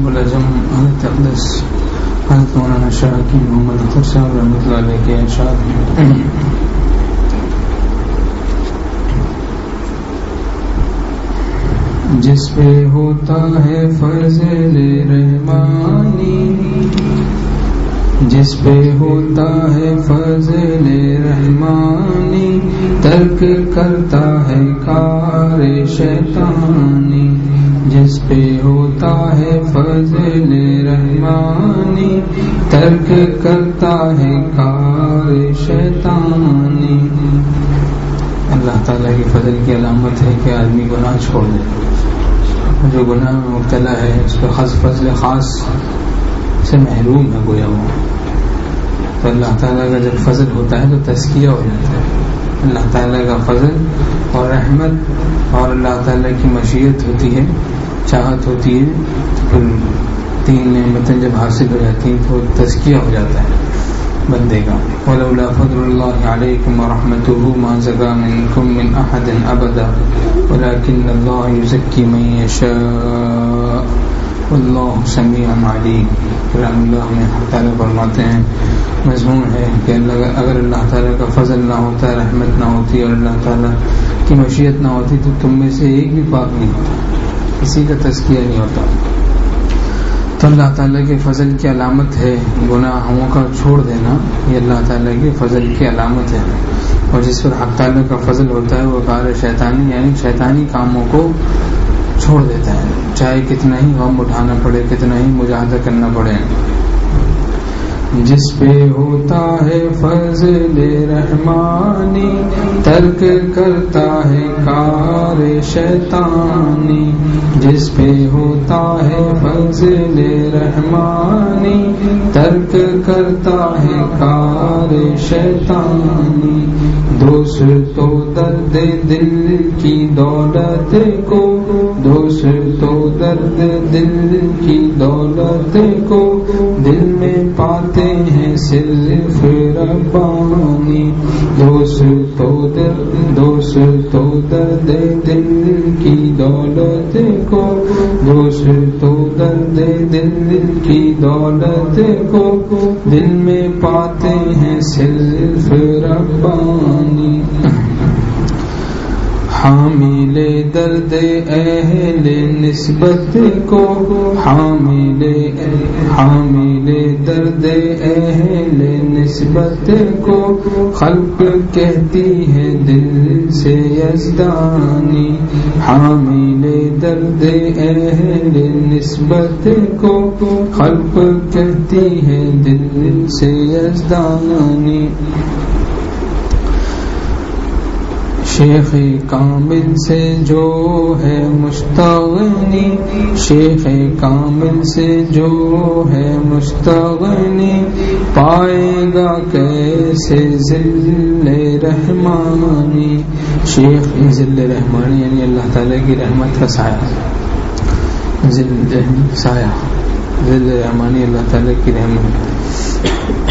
صاحب العظم حضرت اقدس حضرت مولانا شاہ کی محمد اختر صاحب رحمۃ اللہ علیہ کے ارشاد ہیں جس پہ ہوتا ہے فضل رحمانی، جس پہ ہوتا ہے فضل رحمانی، ترک کرتا ہے کار شیطانی، جس پہ ہوتا ہے فضل رحمانی، ترک کرتا ہے کار شیطانی۔ اللہ تعالیٰ کے فضل کی علامت ہے کہ آدمی گناہ چھوڑ دے، جو گناہ میں مبتلا ہے اس کو فضل خاص سے محروم ہے گویا وہ۔ تو اللہ تعالیٰ کا جب فضل ہوتا ہے تو تزکیہ ہو جاتا ہے۔ اللہ تعالیٰ کا فضل اور رحمت اور اللہ تعالیٰ کی مشیت ہوتی ہے، چاہت ہوتی ہے، پھر تین نعمتیں جب حاصل ہو جاتی ہیں تو تزکیہ ہو جاتا ہے بندے کا۔ وَلَوْلَا فَضْلُ اللَّهِ عَلَيْكُمْ وَرَحْمَتُهُ مَا زَكَىٰ مِنكُم مِّنْ أَحَدٍ أَبَدًا وَلَٰكِنَّ اللَّهَ يُزَكِّي مَن يَشَاءُ وَاللَّهُ سَمِيعٌ عَلِيمٌ۔ رحم اللہ میں تعالیٰ فرماتے ہیں، مضمون ہے کہ اگر اللہ تعالیٰ کا فضل نہ ہوتا، رحمت نہ ہوتی اور اللہ تعالیٰ کی مشیت نہ ہوتی تو تم میں سے ایک بھی پاک نہیں ہوتا، کسی کا تزکیہ نہیں ہوتا۔ تو اللہ تعالیٰ کے فضل کی علامت ہے گناہوں کا چھوڑ دینا، یہ اللہ تعالیٰ کے فضل کی علامت ہے۔ اور جس پر حق تعالیٰ کا فضل ہوتا ہے وہ کار شیطانی، یعنی شیطانی کاموں کو چھوڑ دیتا ہے، چاہے کتنا ہی غم اٹھانا پڑے، کتنا ہی مجاہدہ کرنا پڑے۔ جس پہ ہوتا ہے فضل رحمانی، ترک کرتا ہے کار شیطانی، جس پہ ہوتا ہے فضل رحمانی، ترک کرتا ہے کار شیطانی۔ دوست تو درد دل کی دولت کو، دوست تو درد دل کی دولت کو، دل میں پاتے ہیں صرف ربانی۔ دوست تو درد دل کی دولت کو، دوست تو درد دل کی دولت کو، دل میں پاتے ہیں صرف ربانی۔ حامل درد اہل نسبت کو، حامل درد اہل نسبت کو، خلق کہتی ہے دل سے یزدانی۔ حامل درد اہل نسبت کو، خلق کہتی ہے دل سے یزدانی۔ شیخ کامل سے جو ہے مستغنی، شیخ کامل سے جو ہے مستغنی، پائے گا کیسے ذل رحمانی۔ شیخ ذل رحمانی یعنی اللہ تعالیٰ کی رحمت کا سایہ، سایہ ذل رحمانی اللہ تعالیٰ کی رحمت۔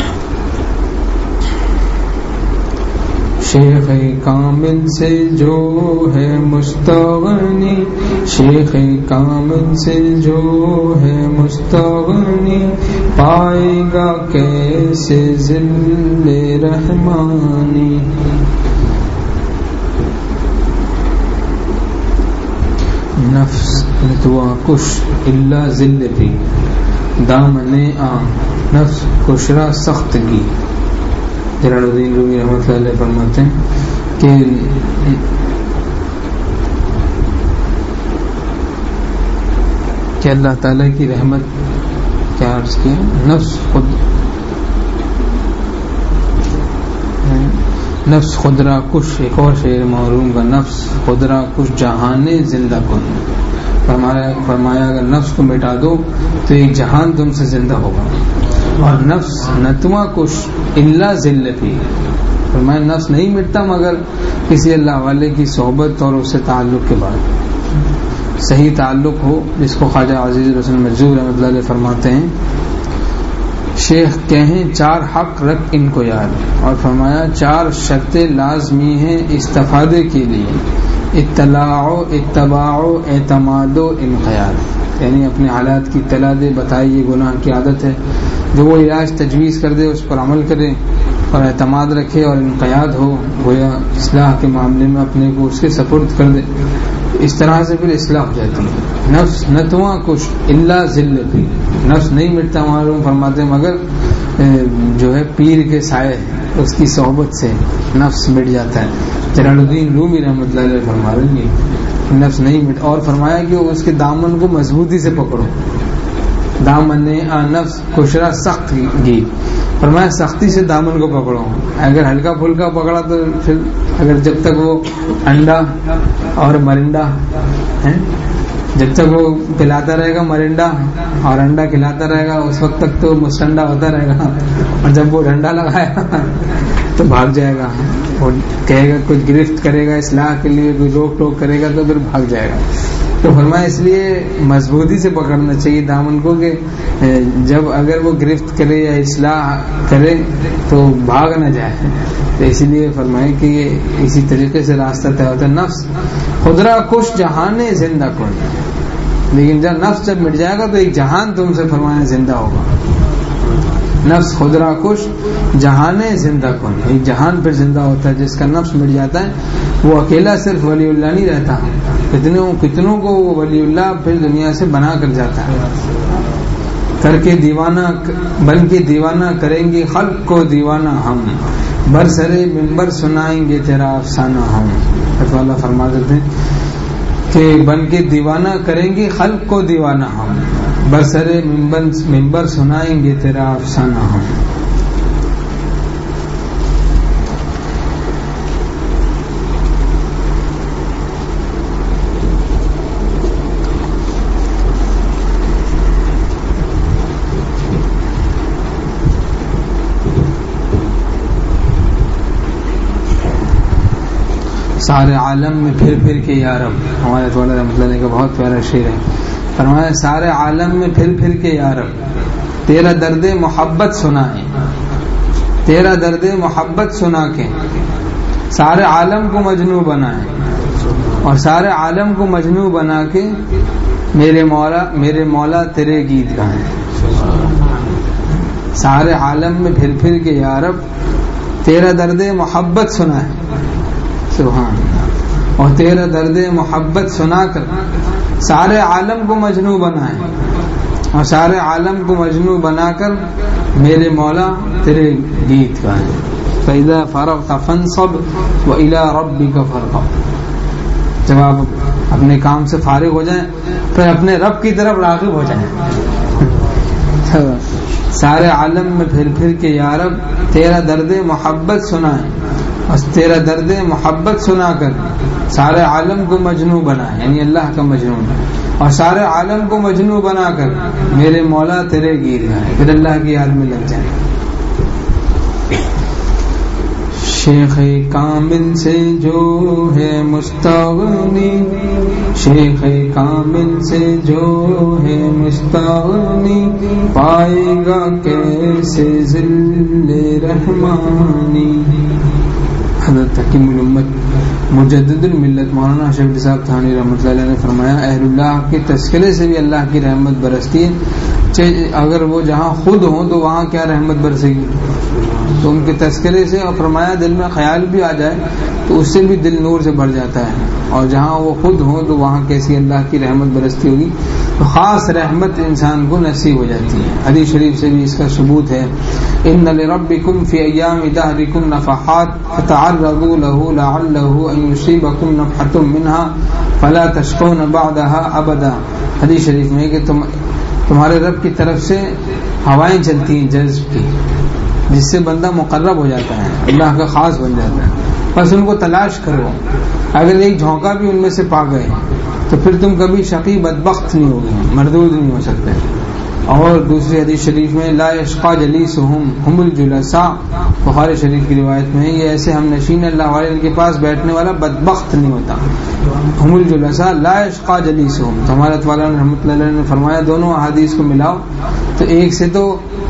شیخ کامل سے جو ہے مستغنی، شیخ کامل سے جو ہے مستغنی، پائے گا کیسے ذل رحمانی۔ نفس نتوا کش اللہ ذل پی، دامن آ نفس کشرا سخت کی۔ جلال الدین رومی رحمۃ اللہ علیہ فرماتے ہیں کہ اللہ تعالیٰ کی رحمت کیا عرض کیا، نفس خدرا کش، ایک اور شعر معروم کا، نفس خدرا کش جہان زندہ کن۔ فرمایا اگر نفس کو مٹا دو تو ایک جہان تم سے زندہ ہوگا۔ اور نفس نتواں کش اللہ ذل پی، فرمایا نفس نہیں مٹتا مگر کسی اللہ والے کی صحبت اور اس سے تعلق کے بعد، صحیح تعلق ہو، جس کو خواجہ عزیز رسول مجذوب رحمۃ اللہ علیہ فرماتے ہیں شیخ کہیں چار حق رکھ ان کو یاد، اور فرمایا چار شرطیں لازمی ہیں استفادے کے لیے، اطلاع اتباع اعتماد و انقیاد، یعنی اپنے حالات کی اطلاع دے، بتائے یہ گناہ کی عادت ہے، جو وہ علاج تجویز کر دے اس پر عمل کرے اور اعتماد رکھے اور انقیاد ہو، گویا اصلاح کے معاملے میں اپنے کو اس کے سپرد کر دے. اس طرح سے پھر اصلاح ہو جاتی ہے. نفس نتواں کچھ اللہ ذلتی، نفس نہیں مٹتا معلوم فرماتے مگر جو ہے پیر کے سائے اس کی صحبت سے نفس مٹ جاتا ہے. جلال الدین رومی رحمۃ اللہ علیہ فرما رہے ہیں نفس نہیں مٹ، اور فرمایا کہ اس کے دامن کو مضبوطی سے پکڑو. دامن نفس کشرا سخت گی، فرمایا سختی سے دامن کو پکڑو. اگر ہلکا پھلکا پکڑا تو پھر اگر جب تک وہ انڈا اور مرنڈا ہے، جب تک وہ پلاتا رہے گا مرنڈا اور انڈا کھلاتا رہے گا اس وقت تک تو مستنڈا ہوتا رہے گا، اور جب وہ ڈنڈا لگائے تو بھاگ جائے گا. وہ کہے گا کچھ گرفت کرے گا اصلاح کے لیے، کوئی روک ٹوک کرے گا تو پھر بھاگ جائے گا. تو فرمایا اس لیے مضبوطی سے پکڑنا چاہیے دامن کو کہ جب اگر وہ گرفت کرے یا اصلاح کرے تو بھاگ نہ جائے. تو اسی لیے فرمائے کہ یہ اسی طریقے سے راستہ طے ہوتا ہے. نفس خدرا کش جہان زندہ کن، لیکن جب نفس جب مٹ جائے گا تو ایک جہان تم سے فرمایا زندہ ہوگا. نفس خدرا کش جہان زندہ کن، ایک جہان پھر زندہ ہوتا ہے. جس کا نفس مٹ جاتا ہے وہ اکیلا صرف ولی اللہ نہیں رہتا، کتنوں کو وہ ولی اللہ پھر دنیا سے بنا کر جاتا ہے. کر کے دیوانہ بن کے دیوانہ کریں گے خلق کو دیوانہ ہم، برسرے ممبر سنائیں گے تیرا افسانہ ہم. اللہ فرما دیتے ہیں کہ بن کے دیوانہ کریں گے خلق کو دیوانہ ہم، برسرے ممبر سنائیں گے تیرا افسانہ ہم. سارے عالم میں پھر پھر کے یا رب، ہمارے والا رحمۃ اللہ کا بہت پیارا شعر ہے. فرمایا سارے عالم میں پھر پھر کے یا رب تیرا درد محبت سنائیں، تیرا درد محبت سنا کے سارے عالم کو مجنوں بنائیں، اور سارے عالم کو مجنوں بنا کے میرے مولا تیرے گیت گائیں. سارے عالم میں پھر پھر کے یا رب تیرا درد محبت سنائیں، سبحان اللہ، اور تیرا درد محبت سنا کر سارے عالم کو مجنوں بنائیں، اور سارے عالم کو مجنوں بنا کر میرے مولا تیرے گیت گائیں. فَإِذَا فَرَغْتَ فَانْصَبْ وَإِلَىٰ رَبِّكَ فَارْغَب، جب آپ اپنے کام سے فارغ ہو جائیں پھر اپنے رب کی طرف راغب ہو جائیں. سارے عالم میں پھر پھر کے یا رب تیرا درد محبت سنائیں، اور تیرا درد محبت سنا کر سارے عالم کو مجنوں بنا، یعنی اللہ کا مجنون، اور سارے عالم کو مجنوں بنا کر میرے مولا تیرے گیت گائیں، پھر اللہ کی یاد میں لگ جائیں. شیخ کامل سے جو ہے مستغنی، شیخ کامل سے جو ہے مستغنی، پائے گا کیسے ذل رحمانی. حضرت حکیم الامت مجدد الملت مولانا شفیع صاحب تھانی رحمۃ اللہ علیہ نے فرمایا اہل اللہ کے تذکرے سے بھی اللہ کی رحمت برستی ہے. اگر وہ جہاں خود ہوں تو وہاں کیا رحمت برسے گی، تو ان کے تذکرے سے، اور فرمایا دل میں خیال بھی آ جائے تو اس سے بھی دل نور سے بھر جاتا ہے، اور جہاں وہ خود ہوں تو وہاں کیسی اللہ کی رحمت برستی ہوگی. تو خاص رحمت انسان کو نصیب ہو جاتی ہے. حدیث شریف سے بھی اس کا ثبوت ہے، ان لربکم فی ایام دہرکم نفحات فتعرضوا له لعلہ ان یصیبکم نفحۃ منها فلا تشقون بعدها ابدا. حدیث شریف میں کہ تمہارے رب کی طرف سے ہوائیں چلتی ہیں جذب کی، جس سے بندہ مقرب ہو جاتا ہے، اللہ کا خاص بن جاتا ہے. بس ان کو تلاش کرو، اگر ایک جھونکا بھی ان میں سے پا گئے تو پھر تم کبھی شقی بدبخت نہیں ہوگے، مردود نہیں ہو سکتے. اور دوسری حدیث شریف میں لا یشقى جلیسهم هم الجلساء، بخاری شریف کی روایت میں یہ ایسے ہم نشین اللہ والے ان کے پاس بیٹھنے والا بدبخت نہیں ہوتا. هم الجلساء لا یشقى جلیسهم. تو ہمارے والا رحمۃ اللہ علیہ نے فرمایا دونوں احادیث کو ملاؤ تو ایک سے تو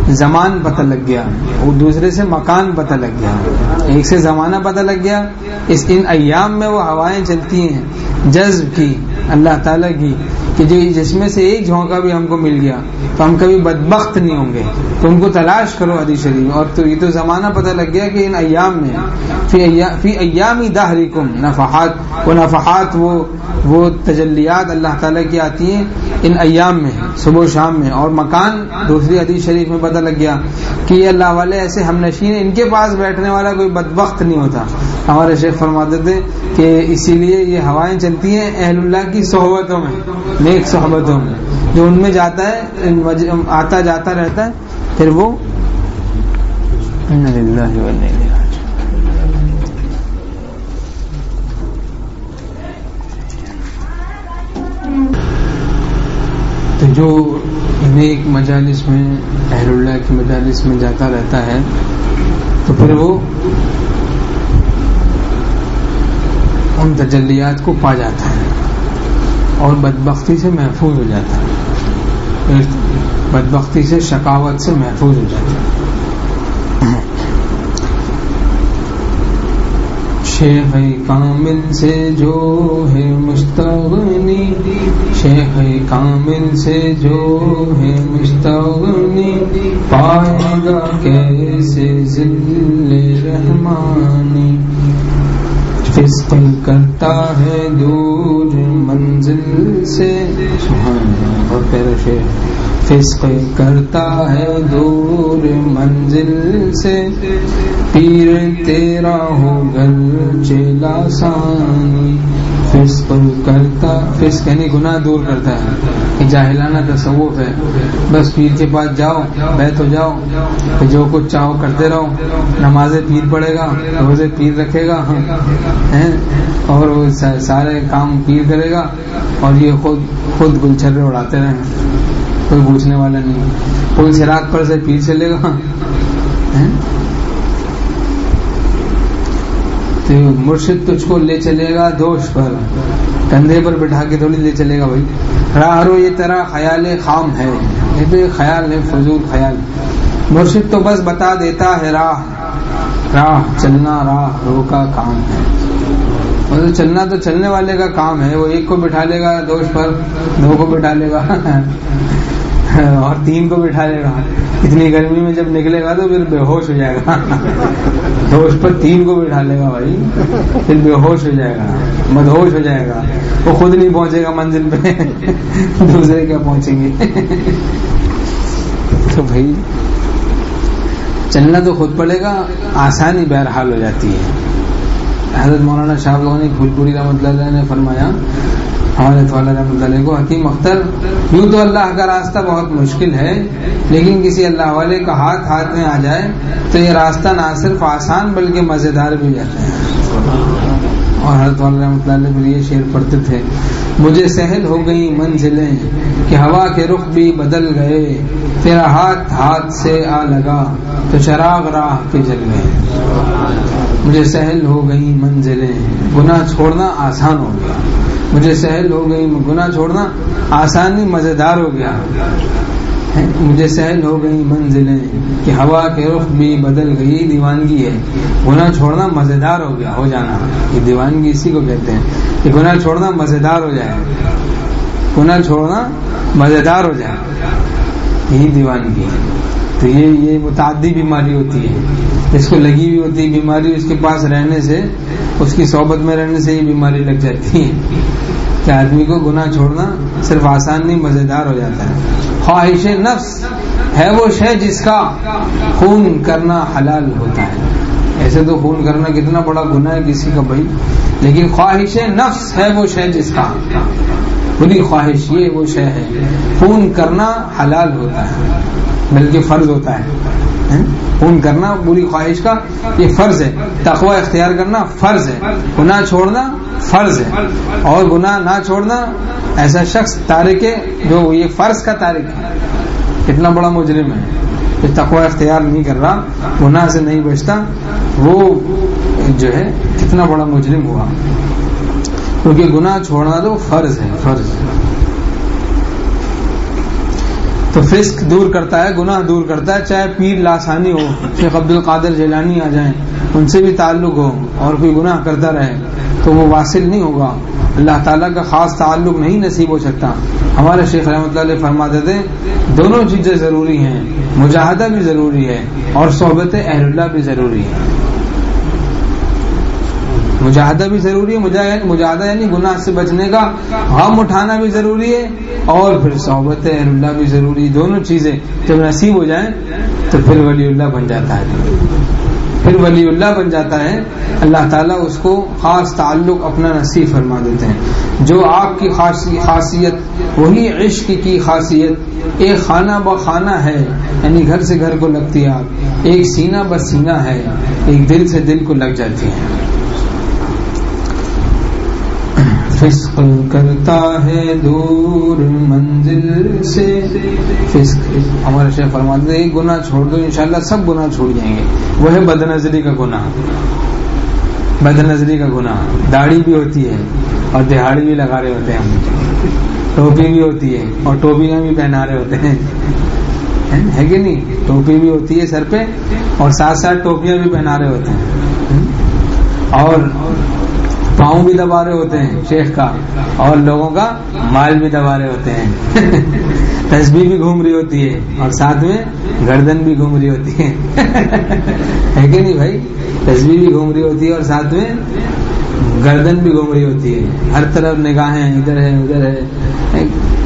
زمان پتہ لگ گیا، وہ دوسرے سے مکان پتہ لگ گیا، ایک سے زمانہ پتہ لگ گیا. ان ایام میں وہ ہوائیں چلتی ہیں جذب کی اللہ تعالیٰ کی کہ جس میں سے ایک جھونکا بھی ہم کو مل گیا تو ہم کبھی بدبخت نہیں ہوں گے. تو ان کو تلاش کرو حدیث شریف. اور تو یہ تو زمانہ پتہ لگ گیا کہ ان ایام میں فی ایام دہرکم نفحات، وہ نفحات وہ تجلیات اللہ تعالیٰ کی آتی ہیں ان ایام میں، صبح و شام میں. اور مکان دوسری حدیث شریف میں پتہ لگ گیا کہ یہ اللہ والے ایسے ہم نشین ہیں، ان کے پاس بیٹھنے والا کوئی بدبخت نہیں ہوتا. ہمارے شیخ فرماتے تھے کہ اسی لیے یہ ہوائیں چلتی ہیں اہل اللہ کی صحبتوں میں، نیک صحبتوں میں. جو ان میں جاتا ہے آتا جاتا رہتا ہے پھر وہ انا للہ و انا الیہ راجعون. تو جو نیک مجالس میں اہل اللہ کی مجالس میں جاتا رہتا ہے تو پھر وہ ان تجلیات کو پا جاتا ہے اور بدبختی سے محفوظ ہو جاتا ہے، بدبختی سے شقاوت سے محفوظ ہو جاتا ہے. شیخ کامل سے جو ہے مستغنی، شیخ کامل سے جو ہے مستغنی، پائے گا کیسے ذل رحمانی. فسق کرتا ہے دور منزل سے، سبحان اللہ، بہت پیارا شعر. فسق کرتا ہے دور منزل سے، پیر تیرا ہو گرچہ لاسانی. فسق کرتا، فسق یعنی گناہ دور کرتا ہے، کہ جاہلانہ تصوف ہے، بس پیر کے پاس جاؤ، بیت ہو جاؤ، کہ جو کچھ چاہو کرتے رہو، نمازیں پیر پڑھے گا، روزے پیر رکھے گا اور وہ سارے کام پیر کرے گا، اور یہ خود گلچھرے اڑاتے رہیں، کوئی پوچھنے والا نہیں. کوئی چراغ پر سے پیر چلے گا. تو مرشد تجھ کو لے چلے گا دوش پر، کندھے پر بٹھا کے تھوڑی لے چلے گا. بھائی راہ رو یہ تیرا خیال خام ہے، یہ تو ایک خیال ہے، فضول خیال. مرشد تو بس بتا دیتا ہے راہ چلنا راہ رو کا کام ہے. مطلب چلنا تو چلنے والے کا کام ہے، وہ ایک کو بٹھا لے گا دوش پر، دو کو بٹھا لے گا اور تین کو بٹھا لے گا. اتنی گرمی میں جب نکلے گا تو پھر بے ہوش ہو جائے گا. دوش پر تین کو بٹھا لے گا بھائی، پھر بے ہوش ہو جائے گا، مدہوش ہو جائے گا. وہ خود نہیں پہنچے گا منزل پہ، دوسرے کیا پہنچیں گے. تو بھائی چلنا تو خود پڑے گا، آسانی بہرحال ہو جاتی ہے. حضرت مولانا شاہ لوانی پھولپوری رحمۃ اللہ نے فرمایا، ہمارے والا رحمۃ اللہ کو، حکیم اختر، یوں تو اللہ کا راستہ بہت مشکل ہے، لیکن کسی اللہ والے کا ہاتھ میں آ جائے تو یہ راستہ نہ صرف آسان بلکہ مزیدار بھی جاتا ہے. اور حضرت والا رحمۃ اللہ پھر یہ شعر پڑھتے تھے، مجھے سہل ہو گئی منزلیں کہ ہوا کے رخ بھی بدل گئے، تیرا ہاتھ سے آ لگا تو چراغ راہ کے جل گئے. مجھے سہل ہو گئی منزلیں، گناہ چھوڑنا آسان ہو گیا. مجھے سہل ہو گئی گناہ چھوڑنا آسانی مزیدار ہو گیا. مجھے سہل ہو گئی منزلیں کہ ہوا کے رخ بھی بدل گئی. دیوانگی ہے، گناہ چھوڑنا مزیدار ہو گیا، ہو جانا. یہ دیوانگی اسی کو کہتے ہیں کہ گناہ چھوڑنا مزیدار ہو جائے، گناہ چھوڑنا مزیدار ہو جائے، یہی دیوانگی ہے. تو یہ متعدی بیماری ہوتی ہے، اس کو لگی ہوئی ہوتی ہے بیماری، اس کے پاس رہنے سے، اس کی صحبت میں رہنے سے یہ بیماری لگ جاتی ہے کہ آدمی کو گناہ چھوڑنا صرف آسان نہیں، مزیدار ہو جاتا ہے. خواہش نفس ہے وہ شے جس کا خون کرنا حلال ہوتا ہے. ایسے تو خون کرنا کتنا بڑا گناہ ہے کسی کا بھائی، لیکن خواہش نفس ہے وہ شے جس کا، بری خواہش یہ وہ شے ہے، خون کرنا حلال ہوتا ہے، بلکہ فرض ہوتا ہے. خون کرنا بری خواہش کا یہ فرض ہے، تقوی اختیار کرنا فرض ہے، گناہ چھوڑنا فرض ہے. اور گناہ نہ چھوڑنا، ایسا شخص تارک جو یہ فرض کا تارک ہے، کتنا بڑا مجرم ہے. جو تقوی اختیار نہیں کر رہا، گناہ سے نہیں بچتا، وہ جو ہے کتنا بڑا مجرم ہوا، کیونکہ گناہ چھوڑنا تو فرض ہے، فرض. تو فسق دور کرتا ہے، گناہ دور کرتا ہے. چاہے پیر لاسانی ہو، شیخ عبد القادر جیلانی آ جائیں، ان سے بھی تعلق ہو اور کوئی گناہ کرتا رہے تو وہ واصل نہیں ہوگا، اللہ تعالیٰ کا خاص تعلق نہیں نصیب ہو سکتا. ہمارے شیخ رحمۃ اللہ علیہ فرماتے تھے دونوں چیزیں ضروری ہیں، مجاہدہ بھی ضروری ہے اور صحبت اہل اللہ بھی ضروری ہے. مجاہدہ بھی ضروری ہے، مجاہدہ یعنی گناہ سے بچنے کا غم اٹھانا بھی ضروری ہے، اور پھر صحبت اہل اللہ بھی ضروری. دونوں چیزیں جب نصیب ہو جائیں تو پھر ولی اللہ بن جاتا ہے. پھر ولی اللہ بن جاتا ہے، اللہ تعالیٰ اس کو خاص تعلق اپنا نصیب فرما دیتے ہیں. جو آپ کی خاصیت وہی عشق کی خاصیت ایک خانہ بہ خانہ ہے، یعنی گھر سے گھر کو لگتی ہے، آپ ایک سینہ بہ سینہ ہے، ایک دل سے دل کو لگ جاتی ہے. فسق کرتا ہے دور منزل سے، فسق ہمارے شیخ فرماتے ہیں ایک گناہ چھوڑ دو انشاءاللہ سب گناہ چھوڑ جائیں گے. وہ ہے بد نظری کا گناہ. بد نظری کا گناہ، داڑھی بھی ہوتی ہے اور دہاڑی بھی لگا رہے ہوتے ہیں ہم، ٹوپی بھی ہوتی ہے اور ٹوپیاں بھی پہنا رہے ہوتے ہیں، ہے کہ نہیں؟ ٹوپی بھی ہوتی ہے سر پہ اور ساتھ ساتھ ٹوپیاں بھی پہنا رہے ہوتے ہیں، اور پاؤں بھی دبا رہے ہوتے ہیں شیخ کا، اور لوگوں کا مال بھی دبا رہے ہوتے ہیں. تسبیح بھی گھوم رہی ہوتی ہے اور ساتھ میں گردن بھی گھوم رہی ہوتی ہے، ہے کہ نہیں بھائی؟ تسبیح بھی گھوم رہی ہوتی ہے اور ساتھ میں گردن بھی گھوم رہی ہوتی ہے. ہر طرف نگاہیں ادھر ہے ادھر ہے.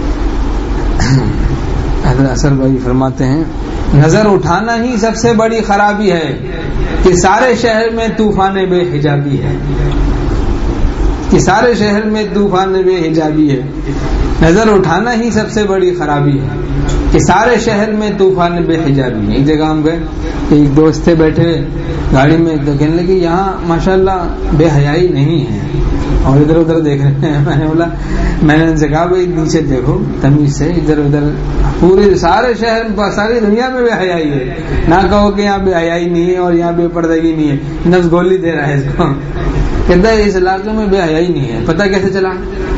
حضرت اثر بھائی فرماتے ہیں نظر اٹھانا ہی سب سے بڑی خرابی ہے کہ سارے شہر میں طوفان بے حجابی ہے، کہ سارے شہر میں طوفان بے حجابی ہے. نظر اٹھانا ہی سب سے بڑی خرابی ہے کہ سارے شہر میں طوفان بے حجابی ہے. ایک جگہ ہم گئے، ایک دوست تھے بیٹھے گاڑی میں، تو کہنے لگے یہاں ماشاءاللہ بے حیائی نہیں ہے، اور ادھر ادھر دیکھ رہے ہیں. میں نے ان سے کہا بھائی نیچے دیکھو تمیز سے، ادھر ادھر پورے سارے شہر ساری دنیا میں بے حیائی ہے، نہ کہو کہ یہاں بے حیائی نہیں ہے اور یہاں بے پردگی نہیں ہے. نفس گولی دے رہا ہے اس کو، کہتا ہے اس علاقے میں بے حیائی نہیں ہے. پتہ کیسے چلا؟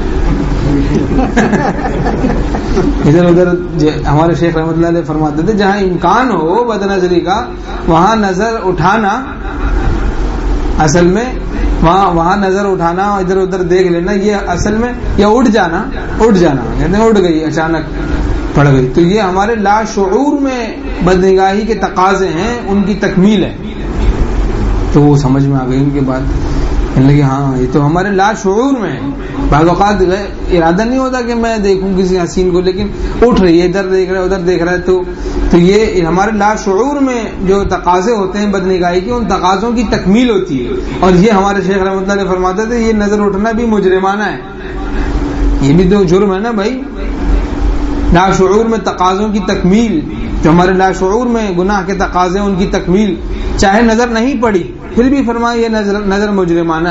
ادھر ادھر ہمارے شیخ رحمۃ اللہ علیہ فرماتے تھے جہاں امکان ہو بد نظری کا وہاں نظر اٹھانا، اصل میں وہاں نظر اٹھانا اور ادھر ادھر دیکھ لینا، یہ اصل میں یا اٹھ جانا کہتے ہیں اٹھ گئی اچانک پڑ گئی، تو یہ ہمارے لاشعور میں بدنگاہی کے تقاضے ہیں، ان کی تکمیل ہے. تو وہ سمجھ میں آ گئی ان کے بعد، کہنے لگے ہاں یہ تو ہمارے لاشعور میں. بعض اوقات ارادہ نہیں ہوتا کہ میں دیکھوں کسی حسین کو، لیکن اٹھ رہی ہے ادھر دیکھ رہا ہے ادھر دیکھ رہا ہے، تو یہ ہمارے لاشعور میں جو تقاضے ہوتے ہیں بدنگاہی کے، ان تقاضوں کی تکمیل ہوتی ہے. اور یہ ہمارے شیخ رحمۃ اللہ علیہ فرماتے تھے یہ نظر اٹھنا بھی مجرمانہ ہے، یہ بھی تو جرم ہے نا بھائی. لاشعور میں تقاضوں کی تکمیل، جو ہمارے لاشعور میں گناہ کے تقاضے ان کی تکمیل، چاہے نظر نہیں پڑی پھر بھی فرمایا یہ نظر مجرمانہ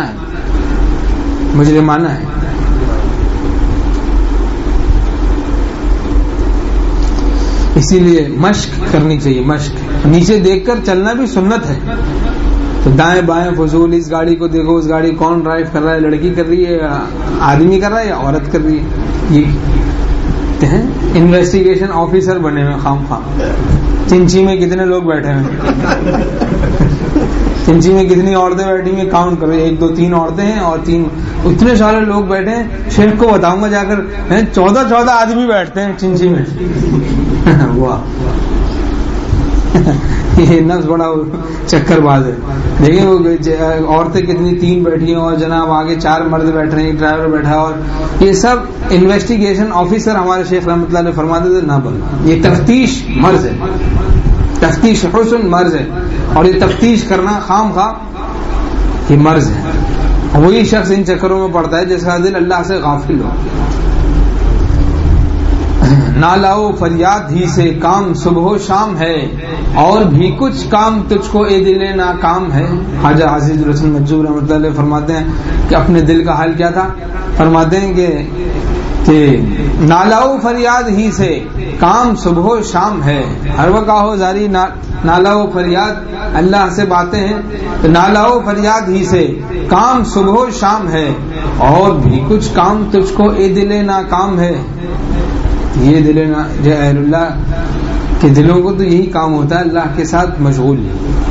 ہے. اسی لیے مشق کرنی چاہیے. مشق نیچے دیکھ کر چلنا بھی سنت ہے. تو دائیں بائیں فضول، اس گاڑی کو دیکھو، اس گاڑی کون ڈرائیو کر رہا ہے، لڑکی کر رہی ہے، آدمی کر رہا ہے یا عورت کر رہی ہے. یہ انویسٹیگیشن آفیسر بنے ہوئے خام خام. چنچی میں کتنے لوگ بیٹھے ہیں، چنچی میں کتنی عورتیں بیٹھی ہیں کاؤنٹ کرو، 1 2 3 عورتیں ہیں اور 3 اتنے سارے لوگ بیٹھے ہیں. شیخ کو بتاؤں گا جا کر 14 آدمی بیٹھتے ہیں چنچی میں. یہ نفس بڑا چکر باز ہے. دیکھیں وہ عورتیں کتنی 3 بیٹھی ہیں اور جناب آگے 4 مرد بیٹھ رہے ہیں، ڈرائیور بیٹھا، اور یہ سب انویسٹیگیشن آفیسر. ہمارے شیخ رحمۃ اللہ علیہ فرماتے تھے نہ بنو، یہ تفتیش مرض ہے، تفتیش حسن مرض ہے، اور یہ تفتیش کرنا خام خواہ یہ مرض ہے. وہی شخص ان چکروں میں پڑتا ہے جس کا دل اللہ سے غافل ہو. نہ لاؤ فریاد ہی سے کام صبح و شام ہے، اور بھی کچھ کام تجھ کو اے دل ناکام ہے. خواجہ عزیز الحسن مجذوب رحمۃ اللہ علیہ فرماتے ہیں کہ اپنے دل کا حال کیا تھا، فرماتے ہیں کہ نہ لاؤ فریاد ہی سے کام صبح و شام ہے. ہر وقت آہو زاری نہ لاؤ فریاد، اللہ سے باتیں ہیں تو نہ لاؤ فریاد ہی سے کام صبح و شام ہے، اور بھی کچھ کام تجھ کو اے دل ناکام ہے. یہ دل جو اہل اللہ کے دلوں کو تو یہی کام ہوتا ہے اللہ کے ساتھ مشغول.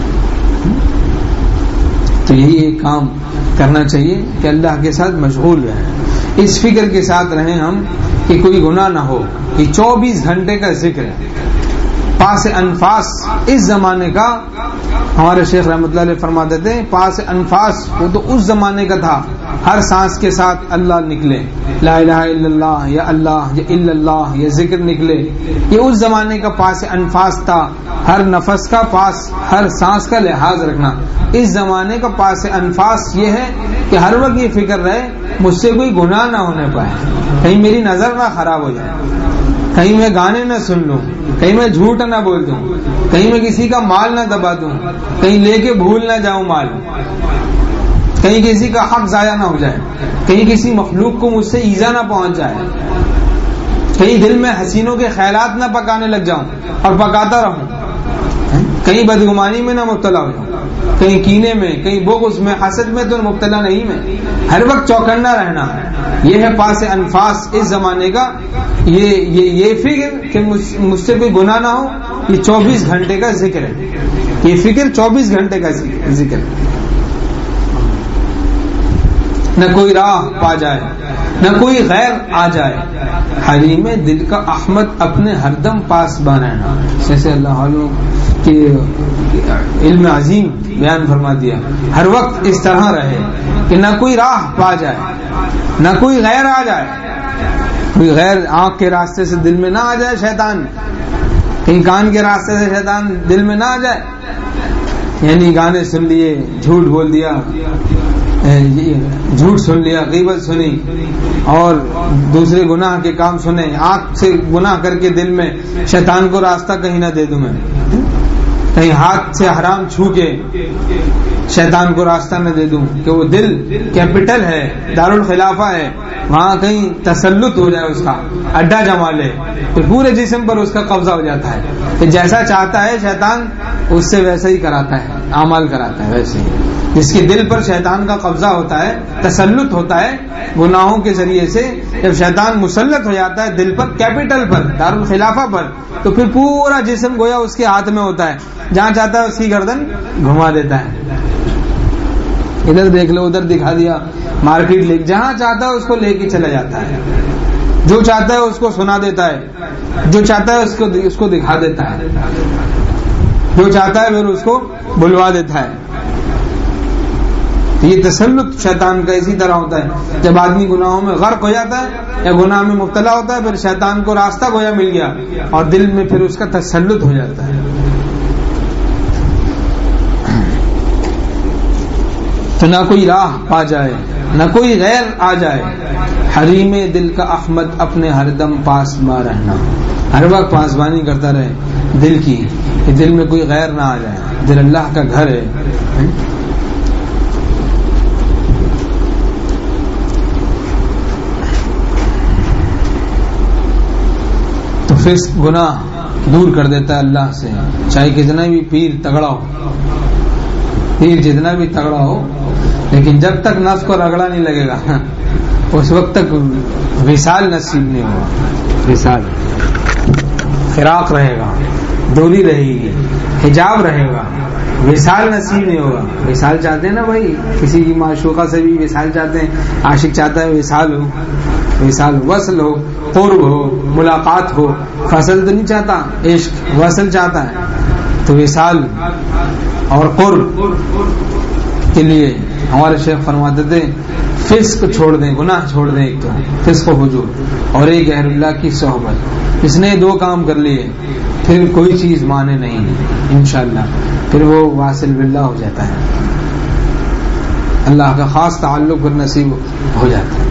تو یہی ایک کام کرنا چاہیے کہ اللہ کے ساتھ مشغول رہیں, اس فکر کے ساتھ رہیں ہم کہ کوئی گناہ نہ ہو. یہ 24 گھنٹے کا ذکر ہے. پاس انفاس اس زمانے کا, ہمارے شیخ رحمۃ اللہ علیہ فرماتے تھے پاس انفاس وہ تو اس زمانے کا تھا, ہر سانس کے ساتھ اللہ نکلے, لا الہ الا اللہ یا اللہ یا الا اللہ یا ذکر نکلے. یہ اس زمانے کا پاس انفاس تھا, ہر نفس کا پاس, ہر سانس کا لحاظ رکھنا. اس زمانے کا پاس انفاس یہ ہے کہ ہر وقت یہ فکر رہے مجھ سے کوئی گناہ نہ ہونے پائے, کہیں میری نظر نہ خراب ہو جائے, کہیں میں گانے نہ سن لوں, کہیں میں جھوٹ نہ بول دوں, کہیں میں کسی کا مال نہ دبا دوں, کہیں لے کے بھول نہ جاؤں مال, کہیں کسی کا حق ضائع نہ ہو جائے, کہیں کسی مخلوق کو مجھ سے ایذا نہ پہنچ جائے, کہیں دل میں حسینوں کے خیالات نہ پکانے لگ جاؤں اور پکاتا رہوں, کہیں بدگمانی میں نہ مبتلا ہو جاؤں, کہیں کینے میں, کہیں بغض میں, حسد میں تو مبتلا نہیں میں, ہر وقت چوکنا رہنا. یہ ہے پاس انفاس اس زمانے کا. یہ فکر کہ مجھ سے کوئی گناہ نہ ہو, یہ 24 گھنٹے کا ذکر ہے. یہ فکر 24 گھنٹے کا ذکر ہے. نہ کوئی راہ پا جائے, نہ کوئی غیر آ جائے, حریم دل کا احمد اپنے ہر دم پاس با رہنا. جیسے اللہ کے علم عظیم بیان فرما دیا, ہر وقت اس طرح رہے کہ نہ کوئی راہ پا جائے, نہ کوئی غیر آ جائے. کوئی غیر آنکھ کے راستے سے دل میں نہ آ جائے شیطان, کہیں کان کے راستے سے شیطان دل میں نہ آ جائے, یعنی گانے سن لیے, جھوٹ بول دیا, جھوٹ سن لیا, غیبت سنی اور دوسرے گناہ کے کام سنے, آنکھ سے گناہ کر کے دل میں شیطان کو راستہ کہیں نہ دے دوں میں, کہیں ہاتھ سے حرام چھو کے شیطان کو راستہ نہ دے دوں کہ وہ دل کیپٹل ہے, دارالخلافہ ہے, وہاں کہیں تسلط ہو جائے, اس کا اڈا جما لے, تو پورے جسم پر اس کا قبضہ ہو جاتا ہے کہ جیسا چاہتا ہے شیطان اس سے ویسا ہی کراتا ہے, اعمال کراتا ہے. ویسے ہی جس کے دل پر شیطان کا قبضہ ہوتا ہے, تسلط ہوتا ہے گناہوں کے ذریعے سے, جب شیطان مسلط ہو جاتا ہے دل پر, کیپٹل پر, دارالخلافہ پر, تو پھر پورا جسم گویا اس کے ہاتھ میں ہوتا ہے, جہاں چاہتا ہے اس کی گردن گھما دیتا ہے. ادھر دیکھ لو, ادھر دکھا دیا, مارکیٹ لے, جہاں چاہتا ہے اس کو لے کے چلا جاتا ہے, جو چاہتا ہے اس کو سنا دیتا ہے, جو چاہتا ہے اس کو دکھا دیتا ہے, جو چاہتا ہے پھر اس کو بلوا دیتا ہے. یہ تسلط شیطان کا اسی طرح ہوتا ہے. جب آدمی گناہوں میں غرق ہو جاتا ہے یا گناہ میں مبتلا ہوتا ہے, پھر شیطان کو راستہ گویا مل گیا اور دل میں پھر اس کا تسلط ہو جاتا ہے. تو نہ کوئی راہ پا جائے, نہ کوئی غیر آ جائے, حریم دل کا احمد اپنے ہر دم پاس با رہنا. ہر وقت پاسبانی کرتا رہے دل کی, کہ دل میں کوئی غیر نہ آ جائے. دل اللہ کا گھر ہے. تو فسق گناہ دور کر دیتا ہے اللہ سے, چاہے کتنا بھی پیر تگڑا ہو, پیر جتنا بھی تگڑا ہو, لیکن جب تک نفس کو رگڑا نہیں لگے گا اس وقت تک وصال نصیب نہیں ہوگا. وصال, فراق رہے گا, دوری رہے گی, حجاب رہے گا, وصال نصیب نہیں ہوگا. وصال چاہتے ہیں نا بھائی, کسی کی معشوقہ سے بھی وصال چاہتے ہیں, عاشق چاہتا ہے وصال ہو, وصال وصل ہو, قرب ہو, ملاقات ہو. فصل تو نہیں چاہتا, عشق وصل چاہتا ہے. تو وصال اور قرب کے لیے ہمارے شیخ فرماتے تھے فسق چھوڑ دیں, گناہ چھوڑ دیں, ایک تو فسق و فجور, اور ایک اہل اللہ کی صحبت. اس نے 2 کام کر لیے پھر کوئی چیز مانے نہیں انشاءاللہ, پھر وہ واصل باللہ ہو جاتا ہے, اللہ کا خاص تعلق پر نصیب ہو جاتا ہے.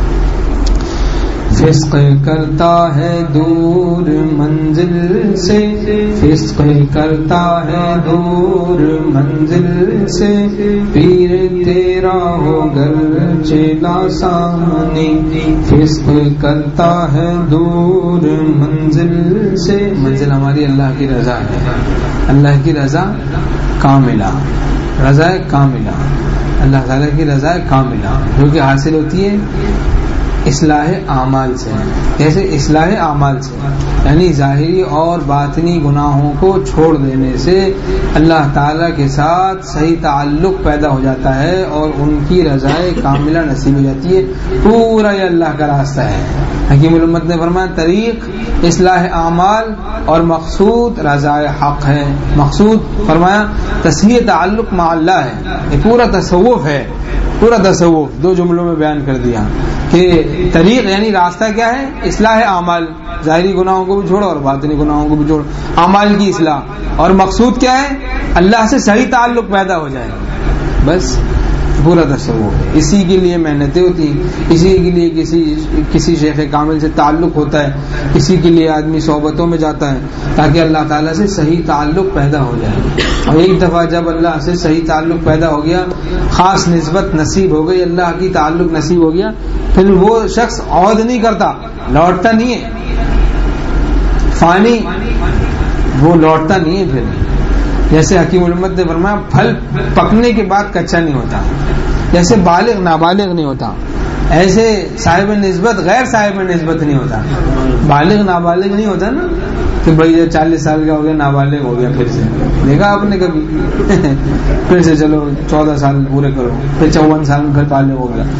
فسق کرتا ہے دور منزل سے, فسق کرتا ہے دور منزل سے, پیر تیرا ہو گرچہ لاسانی. فسق کرتا ہے دور منزل سے, منزل ہماری اللہ کی رضا ہے, اللہ کی رضا کاملہ, رضا کاملہ, اللہ تعالیٰ کی رضا کاملہ جو کہ حاصل ہوتی ہے اصلاح اعمال سے، جیسے اصلاح اعمال سے یعنی ظاہری اور باطنی گناہوں کو چھوڑ دینے سے اللہ تعالیٰ کے ساتھ صحیح تعلق پیدا ہو جاتا ہے اور ان کی رضا کاملہ نصیب ہو جاتی ہے. پورا یہ اللہ کا راستہ ہے. حکیم الامت نے فرمایا طریق اصلاح اعمال اور مقصود رضا حق ہے. مقصود فرمایا تصحیح تعلق مع اللہ ہے. یہ پورا تصوف ہے، پورا تصوف دو جملوں میں بیان کر دیا کہ طریق یعنی راستہ کیا ہے؟ اصلاح اعمال، ظاہری گناہوں کو بھی چھوڑو اور باطنی گناہوں کو بھی چھوڑو، اعمال کی اصلاح. اور مقصود کیا ہے؟ اللہ سے صحیح تعلق پیدا ہو جائے. بس پورا تصور ہے. اسی کے لیے محنتیں ہوتی ہیں، اسی کے لیے کسی شیخ کامل سے تعلق ہوتا ہے، اسی کے لیے آدمی صحبتوں میں جاتا ہے تاکہ اللہ تعالیٰ سے صحیح تعلق پیدا ہو جائے. اور ایک دفعہ جب اللہ سے صحیح تعلق پیدا ہو گیا، خاص نسبت نصیب ہو گئی، اللہ کی تعلق نصیب ہو گیا، پھر وہ شخص عود نہیں کرتا، لوٹتا نہیں ہے، فانی وہ لوٹتا نہیں ہے. پھر جیسے حکیم الامت نے فرمایا پھل پکنے کے بعد کچا نہیں ہوتا، جیسے بالغ نابالغ نہیں ہوتا، ایسے صاحب نسبت غیر صاحب نسبت نہیں ہوتا. بالغ نابالغ نہیں ہوتا نا کہ بھائی 40 سال کا ہو گیا نابالغ ہو گیا، پھر سے دیکھا آپ نے کبھی پھر سے چلو 14 سال پورے کرو، پھر 54 سال میں پھر بالغ ہو گیا.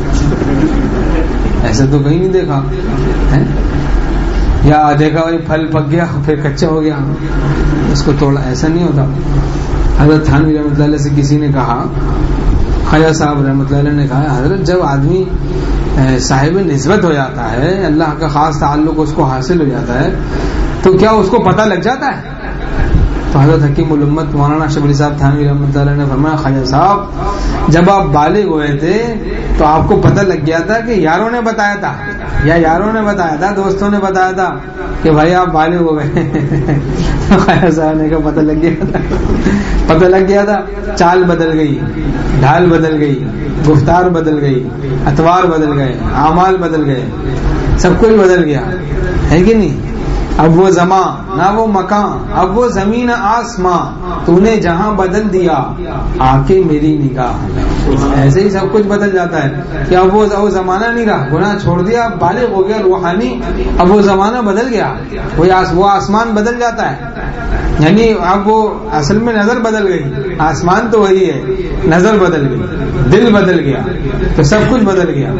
ایسا تو کہیں نہیں دیکھا ہے. یا دیکھا بھائی پھل پک گیا پھر کچا ہو گیا اس کو توڑا، ایسا نہیں ہوتا. حضرت تھانوی رحمۃ اللہ علیہ سے کسی نے کہا، خواجہ صاحب رحمۃ اللہ علیہ نے کہا حضرت جب آدمی صاحب نسبت ہو جاتا ہے، اللہ کا خاص تعلق اس کو حاصل ہو جاتا ہے، تو کیا اس کو پتہ لگ جاتا ہے؟ تو حضرت حکیم الامت مولانا شبلی صاحب تھانوی رحمۃ اللہ علیہ نے فرمایا خواجہ صاحب جب آپ بالغ ہوئے تھے تو آپ کو پتہ لگ گیا تھا کہ یاروں نے بتایا تھا، یا یاروں نے بتایا تھا، دوستوں نے بتایا تھا کہ بھائی آپ بالغ ہو گئے. خواجہ صاحب نے کہا پتہ لگ گیا تھا، پتہ لگ گیا تھا. چال بدل گئی، ڈھال بدل گئی، گفتار بدل گئی، اتوار بدل گئے، اعمال بدل گئے، سب کچھ بدل گیا ہے کہ نہیں. اب وہ زمان نہ وہ مکان، اب وہ زمین آسماں، تو نے جہاں بدل دیا آ کے میری نگاہ میں. ایسے ہی سب کچھ بدل جاتا ہے کہ اب وہ زمانہ نہیں رہا، گناہ چھوڑ دیا، بالغ ہو گیا روحانی، اب وہ زمانہ بدل گیا، وہ آسمان بدل جاتا ہے. یعنی اب وہ اصل میں نظر بدل گئی، آسمان تو وہی ہے، نظر بدل گئی، دل بدل گیا، تو سب کچھ بدل گیا.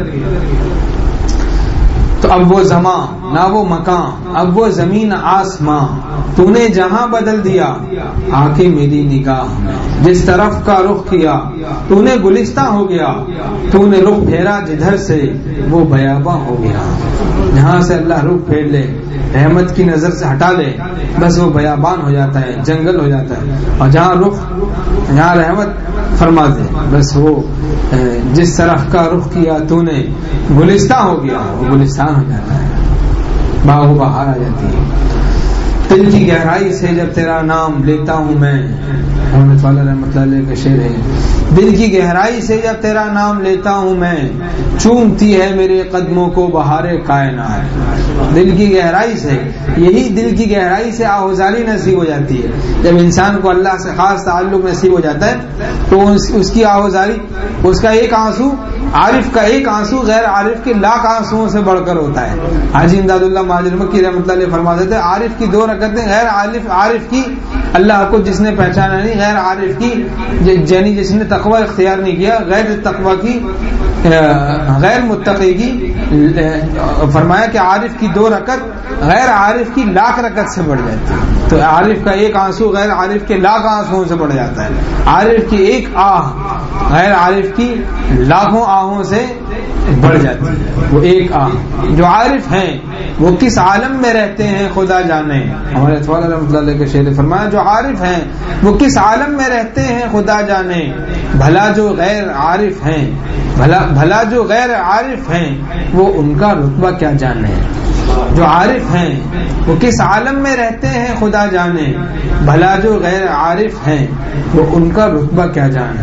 تو اب وہ زمان نہ وہ مکان، اب وہ زمین آسماں، تو نے جہاں بدل دیا آ کے میری نگاہ میں. جس طرف کا رخ کیا تو نے گلستہ ہو گیا، تو نے رخ پھیرا جدھر سے وہ بیاباں ہو گیا. جہاں سے اللہ رخ پھیر لے، رحمت کی نظر سے ہٹا لے، بس وہ بیابان ہو جاتا ہے، جنگل ہو جاتا ہے. اور جہاں رحمت فرما دے، بس وہ جس طرف کا رخ کیا تو نے گلستہ ہو گیا، وہ گلستان ہو جاتا ہے، باغ و بہار آ جاتی ہے. دل کی گہرائی سے جب تیرا نام لیتا ہوں میں، محمد والا رحمۃ اللہ علیہ کا شعر ہے. دل کی گہرائی سے جب تیرا نام لیتا ہوں میں، چومتی ہے میرے قدموں کو بہار کائنات. دل کی گہرائی سے، یہی دل کی گہرائی سے آہوزاری نصیب ہو جاتی ہے. جب انسان کو اللہ سے خاص تعلق نصیب ہو جاتا ہے تو اس کی آہوزاری، اس کا ایک آنسو، عارف کا ایک آنسو غیر عارف کے لاکھ آنسوؤں سے بڑھ کر ہوتا ہے. حاجی امداد اللہ مہاجر مکی رحمۃ اللہ علیہ فرماتے تھے عارف کی 2 رکعتیں غیر عارف کی، اللہ کو جس نے پہچانا نہیں، غیر عارف کی یعنی جس نے تقوی اختیار نہیں کیا، غیر تقوی کی، غیر متقی کی. فرمایا کہ عارف کی 2 رکعت غیر عارف کی 1,00,000 رکعت سے بڑھ جاتی ہے. تو عارف کا ایک آنسو غیر عارف کے 1,00,000 آنسوؤں سے بڑھ جاتا ہے. عارف کی ایک آہ غیر عارف کی 1,00,000 آہوں سے بڑھ جاتی ہے. وہ ایک آہ. جو عارف ہیں وہ کس عالم میں رہتے ہیں خدا جانے. ہمارے اطوال رحمۃ اللہ علیہ کے شعر فرمایا جو عارف ہیں وہ کس عالم میں رہتے ہیں خدا جانے. بھلا جو غیر عارف ہیں، بھلا جو غیر عارف ہیں وہ ان کا رتبہ کیا جانے. جو عارف ہیں وہ کس عالم میں رہتے ہیں خدا جانے، بھلا جو غیر عارف ہیں وہ ان کا رتبہ کیا جانے.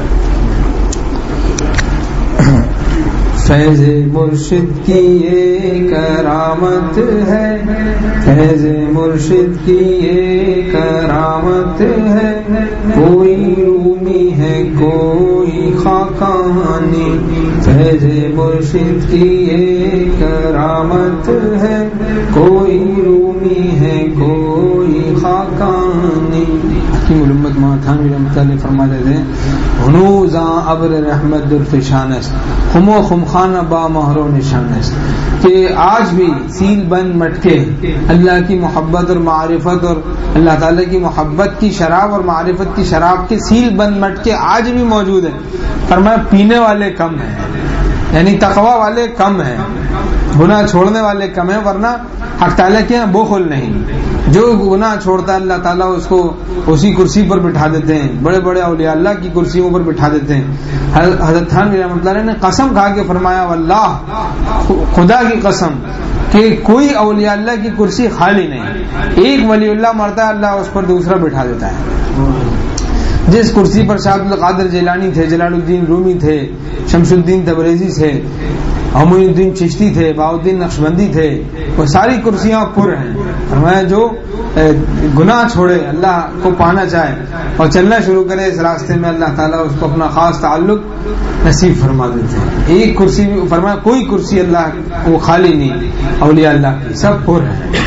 فیض مرشد کی یہ کرامت ہے، فیض مرشد کی یہ کرامت ہے. کوئی رومی ہے کوئی خاقانی، فیض مرشد کی یہ کرامت ہے، کوئی رومی ہے کوئی خاقانی. حکیم الامت مولانا تھانوی رحمۃ اللہ فرماتے تھے ہنوزاں ابر رحمت درفشان است، خم و خمخانہ با مہر و نشان است، کہ آج بھی سیل بند مٹکے اللہ کی محبت اور معرفت اور اللہ تعالیٰ کی محبت کی شراب اور معرفت کی شراب کے سیل بند مٹکے آج بھی موجود ہیں. فرمایا پینے والے کم ہیں، یعنی تقوی والے کم ہیں، گناہ چھوڑنے والے کم ہیں، ورنہ حق تعالیٰ کے یہاں بخل نہیں. جو گناہ چھوڑتا ہے اللہ تعالیٰ اس کو اسی کرسی پر بٹھا دیتے ہیں، بڑے بڑے اولیاء اللہ کی کرسیوں پر بٹھا دیتے ہیں. حضرت تھانوی رحمۃ اللہ نے قسم کھا کے فرمایا واللہ، خدا کی قسم، کہ کوئی اولیاء اللہ کی کرسی خالی نہیں. ایک ولی اللہ مرتا ہے اللہ اس پر دوسرا بٹھا دیتا ہے. جس کرسی پر شاہ عبد القادر جیلانی تھے، جلال الدین رومی تھے، شمس الدین تبریزی تھے، معین الدین چشتی تھے، بہاؤالدین نقشبندی تھے، وہ ساری کرسیاں پر ہیں. فرمایا جو گناہ چھوڑے، اللہ کو پانا چاہے اور چلنا شروع کرے اس راستے میں، اللہ تعالیٰ اس کو اپنا خاص تعلق نصیب فرما دیتے ہیں. ایک کرسی بھی، فرمایا کوئی کرسی اللہ کو خالی نہیں، اولیاء اللہ کی سب پر ہیں.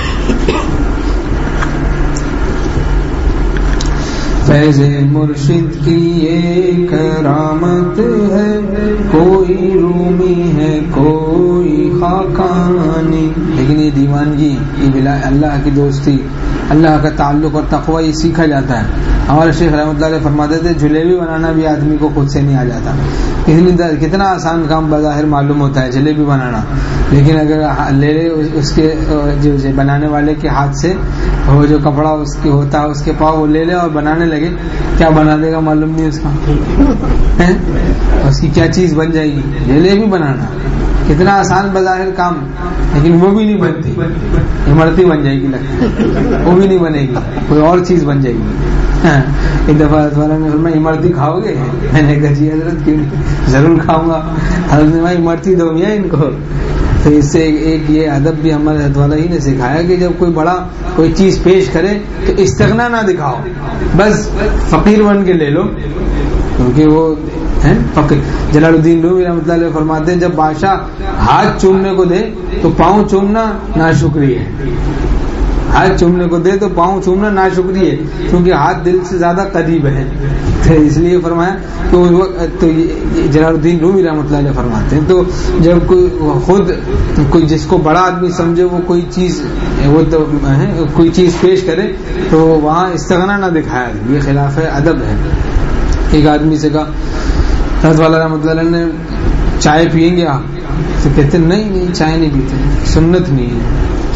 فیض مرشد کی یہ کرامت ہے، کوئی رومی ہے کوئی خاقانی. لیکن یہ دیوانگی، یہ اللہ کی دوستی، اللہ کا تعلق اور تقوی یہ سیکھا جاتا ہے. ہمارے شیخ رحمۃ اللہ علیہ فرماتے تھے جلیبی بنانا بھی آدمی کو خود سے نہیں آ جاتا. کتنا آسان کام بظاہر معلوم ہوتا ہے جلیبی بنانا، لیکن اگر لے لے اس کے جو بنانے والے کے ہاتھ سے وہ جو کپڑا اس کی ہوتا ہے اس کے پاؤں وہ لے لے اور بنانے لگے، کیا بنا دے گا معلوم نہیں اس کا، اس کی کیا چیز بن جائے گی. جلیبی بنانا کتنا آسان بظاہر کام، لیکن وہ بھی نہیں بنتی، امرتی بن جائے گی، وہ بھی نہیں بنے گی، کوئی اور چیز بن جائے گی. ایک دفعہ حضرت والا نے فرمایا امرتی کھاؤ گے؟ میں نے کہا جی حضرت کیوں نہیں، ضرور کھاؤں گا. حضرت نے کہا امرتی دو میاں ان کو. تو اس سے ایک یہ ادب بھی ہمارے حضرت والا ہی نے سکھایا کہ جب کوئی بڑا کوئی چیز پیش کرے تو استغنا نہ دکھاؤ، بس فقیر بن کے لے لو، کیونکہ وہ فقیر. جلال الدین رومی رحمۃ اللہ علیہ فرماتے ہیں جب بادشاہ ہاتھ چومنے کو دے تو پاؤں چومنا ناشکری ہے، ہاتھ چومنے کو دے تو پاؤں چومنا ناشکری ہے، کیونکہ ہاتھ دل سے زیادہ قریب ہے. تو اس لیے فرمایا تو جلال الدین رومی رحمۃ اللہ علیہ فرماتے ہیں تو جب کوئی جس کو بڑا آدمی سمجھے وہ کوئی چیز وہ تو کوئی چیز پیش کرے تو وہاں استغنا نہ دکھایا، یہ خلاف ادب ہے. ایک آدمی سے کہا حضرت والا رحمۃ اللہ نے چائے پیئیں گے آپ؟ تو کہتے نہیں چائے نہیں پیتے، سنت نہیں ہے.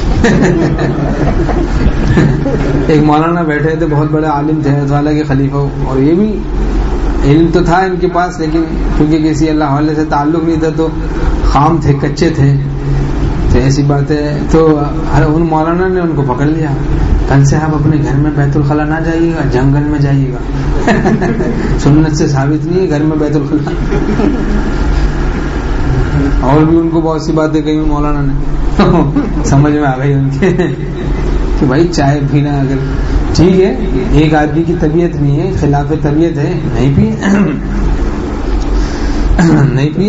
ایک مولانا بیٹھے تھے، بہت بڑے عالم تھے حضرت والا کے خلیفہ، اور یہ بھی علم تو تھا ان کے پاس، لیکن کیونکہ کسی اللہ والے سے تعلق نہیں تھا تو خام تھے، کچے تھے. تو ایسی بات ہے تو ان مولانا نے ان کو پکڑ لیا، کل سے آپ اپنے گھر میں بیت الخلا نہ جائیے گا، جنگل میں جائیے گا. سنت سے ثابت نہیں ہے گھر میں بیت الخلا. اور بھی ان کو بہت سی باتیں کہی مولانا نے، سمجھ میں آ گئی ان کے کہ بھائی چائے پینا اگر ٹھیک ہے، ایک آدمی کی طبیعت نہیں ہے، خلاف طبیعت ہے، نہیں پیے.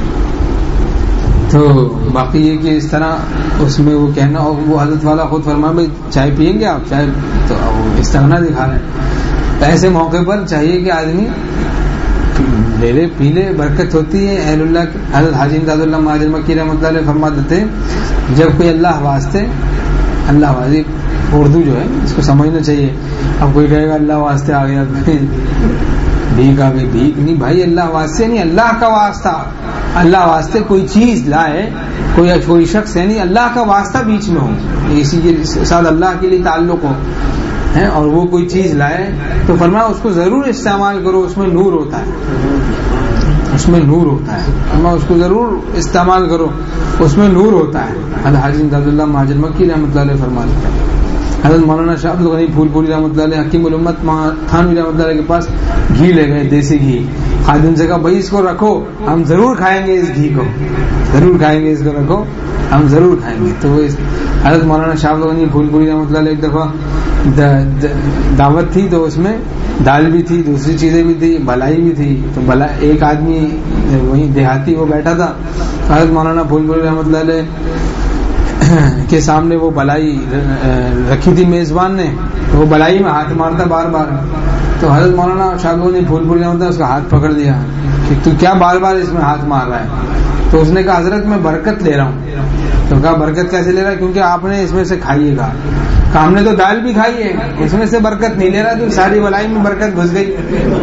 تو باقی یہ کہ اس طرح اس میں وہ کہنا، اور وہ حضرت والا خود فرمایا بھائی چائے پیئیں گے آپ؟ چائے تو استغنا دکھا رہے ہیں. تو ایسے موقع پر چاہیے کہ آدمی لے لے پی لے، برکت ہوتی ہے. اہل اللہ حضرت حاجی امداد اللہ مہاجر مکی رحمۃ اللہ علیہ فرما دیتے جب کوئی اللہ واسطے، اللہ واسطے اردو جو ہے اس کو سمجھنا چاہیے. اب کوئی کہے گا اللہ واسطے آ گیا بھیک آ گئی، بھیک نہیں بھائی، اللہ واسطے نہیں، اللہ کا واسطہ. اللہ واسطے کوئی چیز لائے، کوئی شخص ہے نہیں، اللہ کا واسطہ بیچ میں ہو، اسی کے ساتھ اللہ کے لیے تعلق ہو اور وہ کوئی چیز لائے تو فرمایا اس کو ضرور استعمال کرو، اس میں نور ہوتا ہے، اس میں نور ہوتا ہے. فرمایا اس کو ضرور استعمال کرو، اس میں نور ہوتا ہے. حضرت حاجی امداد اللہ مہاجر مکی رحمۃ اللہ علیہ فرماتے ہیں. حضرت مولانا شاہ عبد الغنی پھول پوری رحمۃ اللہ علیہ حکیم الامت تھانوی رحمۃ اللہ علیہ کے پاس گھی لے گئے، دیسی گھی. خادم سے کہا بھائی اس کو رکھو، ہم ضرور کھائیں گے، اس گھی کو ضرور کھائیں گے، اس کو رکھو ہم ضرور کھائیں گے. تو وہ حضرت مولانا شاہ عبد الغنی پھول پوری رحمۃ اللہ علیہ ایک دفعہ دعوت تھی تو اس میں دال بھی تھی, دوسری چیزیں بھی تھی, بھلائی بھی تھی. تو ایک آدمی وہی دیہاتی وہ بیٹھا تھا, حضرت مولانا پھول پوری رحمۃ اللہ علیہ کے سامنے وہ بلائی رکھی تھی میزبان نے, تو وہ بلائی میں ہاتھ مارتا بار بار. تو حضرت مولانا شاہ نے پھول پوری رحمۃ اللہ اس کا ہاتھ پکڑ دیا کہ تو کیا بار بار اس میں ہاتھ مار رہا ہے. تو اس نے کہا حضرت میں برکت لے رہا ہوں. تو کہا برکت کیسے لے رہا ہے, کیونکہ آپ نے اس میں سے کھائی ہے. ہم نے تو دال بھی کھائی ہے, اس میں سے برکت نہیں لے رہا, تو ساری بلائی میں برکت گھس گئی.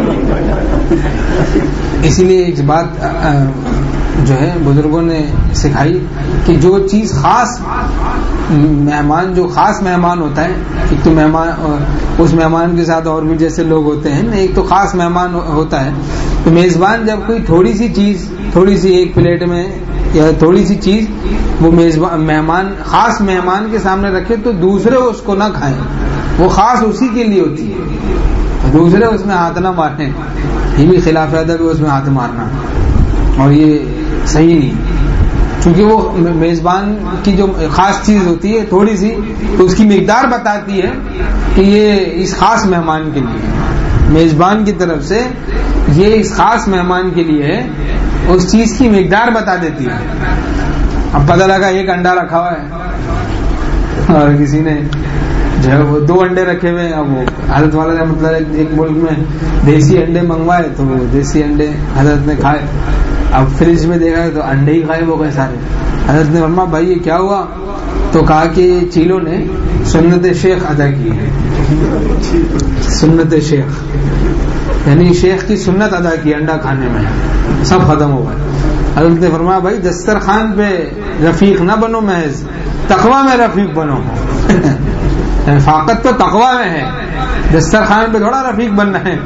اسی لیے ایک بات جو ہے بزرگوں نے سکھائی کہ جو چیز خاص مہمان, جو خاص مہمان ہوتا ہے, ایک تو مہمان, اس مہمان کے ساتھ اور بھی جیسے لوگ ہوتے ہیں, ایک تو خاص مہمان ہوتا ہے. تو میزبان جب کوئی تھوڑی سی چیز, تھوڑی سی ایک پلیٹ میں یا تھوڑی سی چیز وہ مہمان, خاص مہمان کے سامنے رکھے تو دوسرے اس کو نہ کھائیں, وہ خاص اسی کے لیے ہوتی ہے, دوسرے اس میں ہاتھ نہ ماریں. یہ بھی خلاف ادب ہے اس میں ہاتھ مارنا, اور یہ صحیح نہیں, کیونکہ وہ میزبان کی جو خاص چیز ہوتی ہے تھوڑی سی, تو اس کی مقدار بتاتی ہے کہ یہ اس خاص مہمان کے لیے, میزبان کی طرف سے یہ اس خاص مہمان کے لیے ہے, اس چیز کی مقدار بتا دیتی ہے. اب پتہ لگا ایک انڈا رکھا ہوا ہے اور کسی نے جو ہے وہ 2 انڈے رکھے ہوئے ہیں. اب وہ حضرت والا مطلب ایک ملک میں دیسی انڈے منگوائے, تو وہ دیسی انڈے حضرت نے کھائے. اب فریج میں دیکھا تو انڈے ہی کھائے وہ گئے سارے. حضرت نے فرمایا بھائی یہ کیا ہوا؟ تو کہا کہ چیلوں نے سنت شیخ ادا کی ہے. سنت شیخ یعنی شیخ کی سنت ادا کی انڈا کھانے میں, سب ختم ہو گئے. حضرت نے فرمایا بھائی دسترخوان پہ رفیق نہ بنو, محض تقویٰ میں رفیق بنو. رفاقت تو تقویٰ میں ہے, دسترخوان پہ تھوڑا رفیق بننا ہے.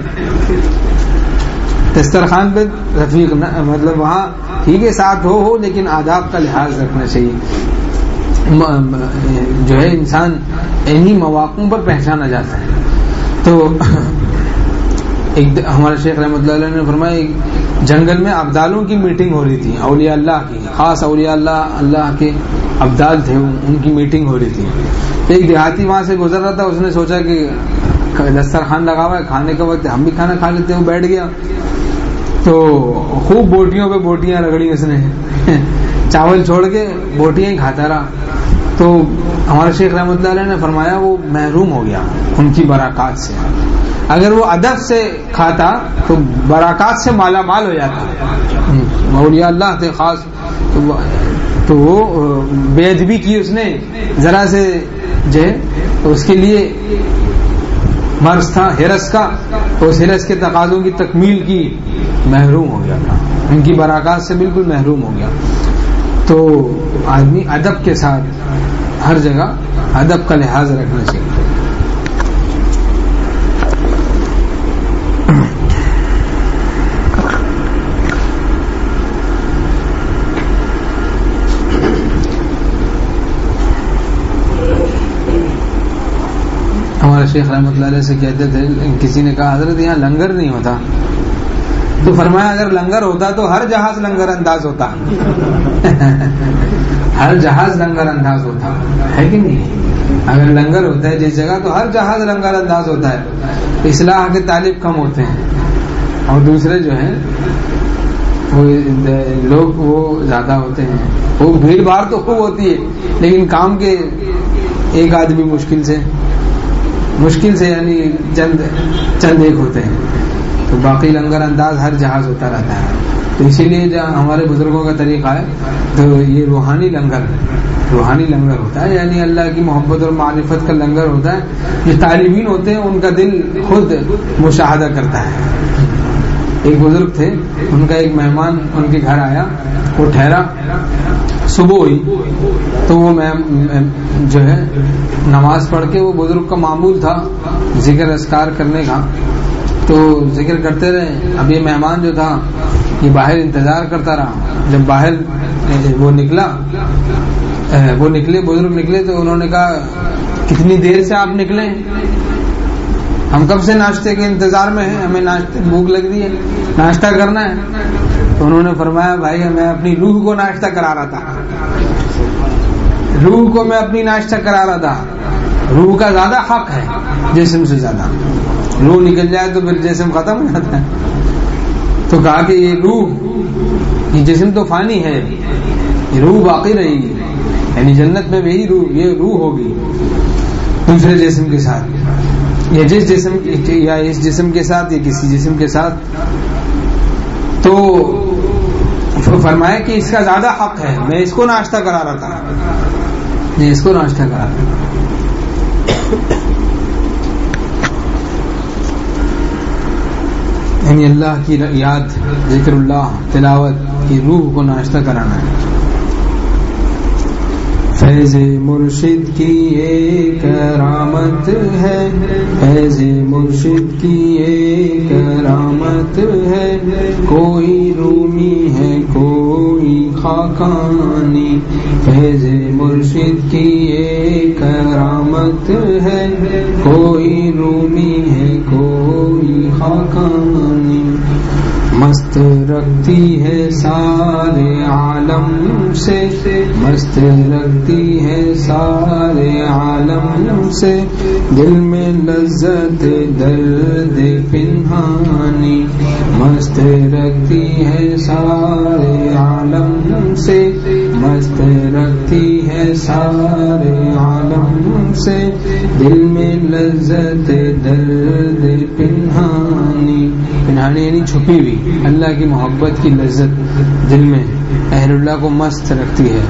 دسترخوان پہ رفیق مطلب وہاں ٹھیک ہے ساتھ ہو لیکن آداب کا لحاظ رکھنا چاہیے. جو ہے انسان انہی مواقعوں پر پہچانا جاتا ہے. تو ایک ہمارے شیخ رحمۃ اللہ علیہ نے فرمایا ایک جنگل میں ابدالوں کی میٹنگ ہو رہی تھی, اولیاء اللہ کی, خاص اولیاء اللہ کے ابدال تھے, ان کی میٹنگ ہو رہی تھی. ایک دیہاتی وہاں سے گزر رہا تھا, اس نے سوچا کہ دسترخوان لگا ہوا ہے, کھانے کا وقت ہم بھی کھانا کھا لیتے ہیں. وہ بیٹھ گیا تو خوب بوٹیوں پہ بوٹیاں رگڑی اس نے, چاول چھوڑ کے بوٹیاں ہی کھاتا رہا. تو ہمارے شیخ رحمۃ اللہ علیہ نے فرمایا وہ محروم ہو گیا ان کی برکات سے. اگر وہ ادب سے کھاتا تو برکات سے مالا مال ہو جاتا. اولیاء اللہ تھے خاص, تو وہ بے ادبی کی اس نے ذرا سے جو ہے, تو اس کے لیے مرض تھا ہرس کا, تو اس ہرس کے تقاضوں کی تکمیل کی, محروم ہو گیا تھا, ان کی برکات سے بالکل محروم ہو گیا. تو آدمی ادب کے ساتھ ہر جگہ ادب کا لحاظ رکھنا چاہیے. ہمارے شیخ رحمۃ اللہ علیہ سے کہتے تھے, کسی نے کہا حضرت یہاں لنگر نہیں ہوتا, تو فرمایا اگر لنگر ہوتا تو ہر جہاز لنگر انداز ہوتا. ہر جہاز لنگر انداز ہوتا ہے کہ نہیں؟ اگر لنگر ہوتا ہے جس جگہ تو ہر جہاز لنگر انداز ہوتا ہے. اصلاح کے طالب کم ہوتے ہیں اور دوسرے جو ہیں وہ لوگ وہ زیادہ ہوتے ہیں. وہ بھیڑ بھاڑ تو خوب ہوتی ہے لیکن کام کے ایک آدمی مشکل سے یعنی چند ایک ہوتے ہیں. تو باقی لنگر انداز ہر جہاز ہوتا رہتا ہے. تو اسی لیے جب ہمارے بزرگوں کا طریقہ ہے تو یہ روحانی لنگر ہوتا ہے, یعنی اللہ کی محبت اور معرفت کا لنگر ہوتا ہے. جو طالبین ہوتے ہیں ان کا دل خود مشاہدہ کرتا ہے. ایک بزرگ تھے, ان کا ایک مہمان ان کے گھر آیا, وہ ٹھہرا, صبح ہوئی تو وہ جو ہے نماز پڑھ کے, وہ بزرگ کا معمول تھا ذکر اذکار کرنے کا, تو ذکر کرتے رہے. اب یہ مہمان جو تھا یہ باہر انتظار کرتا رہا. جب باہر وہ نکلے بزرگ نکلے تو انہوں نے کہا کتنی دیر سے آپ نکلے؟ ہم کب سے ناشتے کے انتظار میں ہیں, ہمیں بھوک لگ رہی ہے, ناشتہ کرنا ہے. تو انہوں نے فرمایا بھائی میں اپنی روح کو ناشتہ کرا رہا تھا, روح کو میں اپنی ناشتہ کرا رہا تھا. روح کا زیادہ حق ہے جسم سے زیادہ. روح نکل جائے تو پھر جسم ختم ہو جاتا ہے. تو کہا کہ یہ روح، یہ جسم تو فانی ہے، یہ روح باقی رہے گی، یعنی جنت میں بھی یہ روح ہوگی دوسرے جسم کے ساتھ، یا جس جسم یا اس جسم کے ساتھ یا کسی جسم کے ساتھ. تو فرمایا کہ اس کا زیادہ حق ہے. میں اس کو ناشتہ کرا رہا تھا، میں اس کو ناشتہ کرا رہا تھا. یعنی اللہ کی یاد، ذکر اللہ، تلاوت کی روح کو ناشتہ کرانا ہے. فیض مرشد کی ایک کرامت ہے، فیض مرشد کی ایک کرامت ہے. کوئی رومی ہے کوئی خاقانی، فیض مرشد کی ایک کرامت ہے. کوئی رومی ہے کوئی خاقانی. مست رکھتی ہے سارے عالم سے، مست رکھتی ہے سارے عالم سے. دل میں لذت درد پنہانی، مست رکھتی ہے سارے عالم سے، مست رکھتی ہے سارے عالم سے. دل میں لذت درد پنہانی، پنہانی یعنی چھپی ہوئی. اللہ کی محبت کی لذت دل میں اہل اللہ کو مست رکھتی ہے.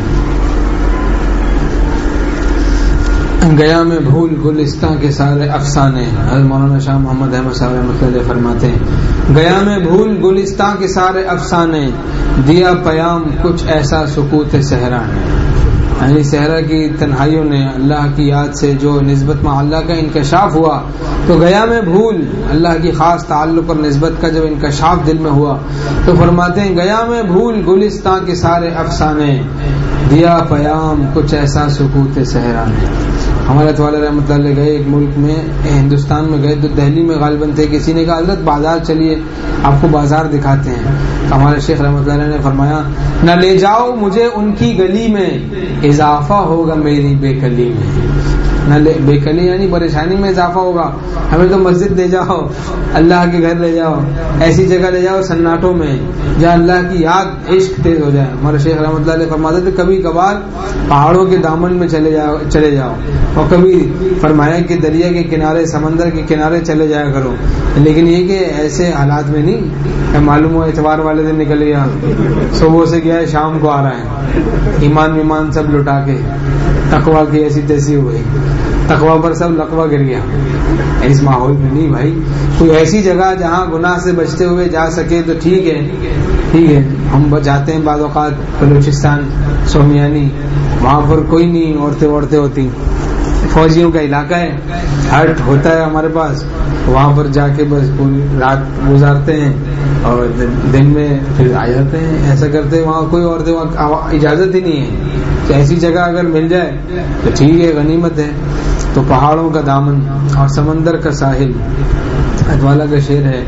گیا میں بھول گلستان کے سارے افسانے. حضرت مولانا شاہ محمد احمد صاحب رحمۃ اللہ فرماتے ہیں، گیا میں بھول گلستان کے سارے افسانے، دیا پیام کچھ ایسا سکوت صحرا ہے. یعنی صحرا کی تنہائیوں نے اللہ کی یاد سے جو نسبت میں اللہ کا انکشاف ہوا، تو گیا میں بھول اللہ کی خاص تعلق اور نسبت کا جب انکشاف دل میں ہوا تو فرماتے ہیں گیا میں بھول گلستان کے سارے افسانے، دیا پیام کچھ ایسا سکوت صحرا ہے. ہمارے والے رحمۃ اللہ گئے ایک ملک میں، ہندوستان میں گئے تو دہلی میں غالباً تھے. کسی نے کہا حضرت بازار چلیے آپ کو بازار دکھاتے ہیں. تو ہمارے شیخ رحمۃ اللہ نے فرمایا نہ لے جاؤ مجھے ان کی گلی میں، اضافہ ہوگا میری بے کلی میں. نہ بے کلی یعنی پریشانی میں اضافہ ہوگا. ہمیں تو مسجد لے جاؤ، اللہ کے گھر لے جاؤ، ایسی جگہ لے جاؤ سناٹوں میں جہاں اللہ کی یاد عشق تیز ہو جائے. ہمارے شیخ رحمۃ اللہ علیہ فرماتے تھے کبھی کبھار پہاڑوں کے دامن میں چلے جاؤ اور کبھی فرمایا کہ دریا کے کنارے، سمندر کے کنارے چلے جایا کرو. لیکن یہ کہ ایسے حالات میں نہیں معلوم ہو اتوار والے دن نکل گیا، صبح سے گیا ہے شام کو آ رہا ہے، ایمان سب لٹا کے تقویٰ کی ایسی تیسی ہوئی، تقویٰ پر سب لقوہ گر گیا. اس ماحول میں نہیں بھائی. کوئی ایسی جگہ جہاں گناہ سے بچتے ہوئے جا سکے تو ٹھیک ہے. ہم جاتے ہیں بعض اوقات بلوچستان، سومیانی، وہاں پر کوئی نہیں، عورتیں ہوتی، فوجیوں کا علاقہ ہے، ہٹ ہوتا ہے ہمارے پاس. وہاں پر جا کے بس پوری رات گزارتے ہیں اور دن میں پھر آ جاتے ہیں. ایسا کرتے ہیں. وہاں کوئی عورتیں، وہاں اجازت ہی نہیں ہے. تو ایسی جگہ اگر مل جائے تو ٹھیک ہے، غنیمت ہے. تو پہاڑوں کا دامن اور سمندر کا ساحل، ادوالا کا شعر ہے،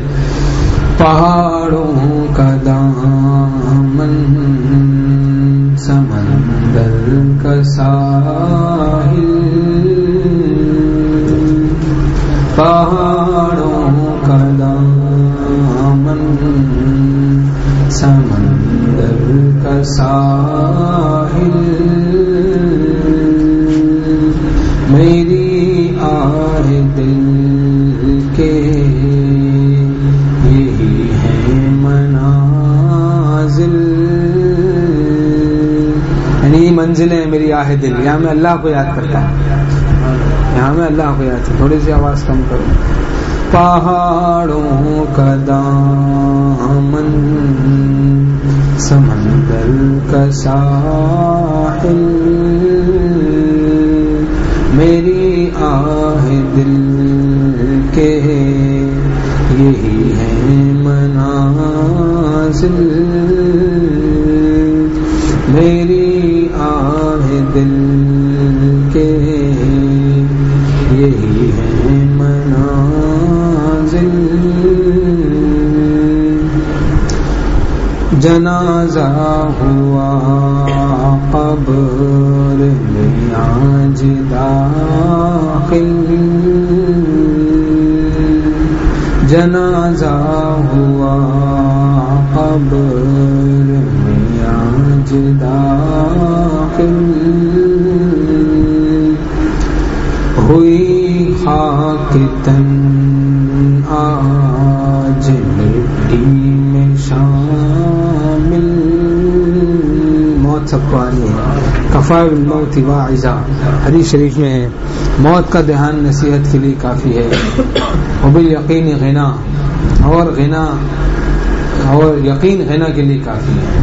پہاڑوں کا دامن سمندر کا ساحل، پہاڑوں کا دامن سمندر کا ساحل، میری آہ دل کے یہی ہے منازل. یعنی منزلیں میری آہ دل. یہاں میں اللہ کو یاد کرتا ہوں، یہاں میں اللہ کو یاد کرتا. تھوڑی سی آواز کم کرو. پہاڑوں کا دامن سمندر کا ساحل، میری آہ دل کے یہی ہے منازل، میری آہ دل کے یہی ہے منازل. جنازہ ہوا قبر میں آج داخل، جنازہ ہوا قبر میں آج داخل، ہوئی خاک تن آج مٹی میں شامل۔ موت سب کو آنی ہے، کفا بالموت واعظا، حدیث شریف میں ہے موت کا دھیان نصیحت کے لیے کافی ہے۔ وبالیقین غنا، اور یقین غنا کے لیے کافی ہے۔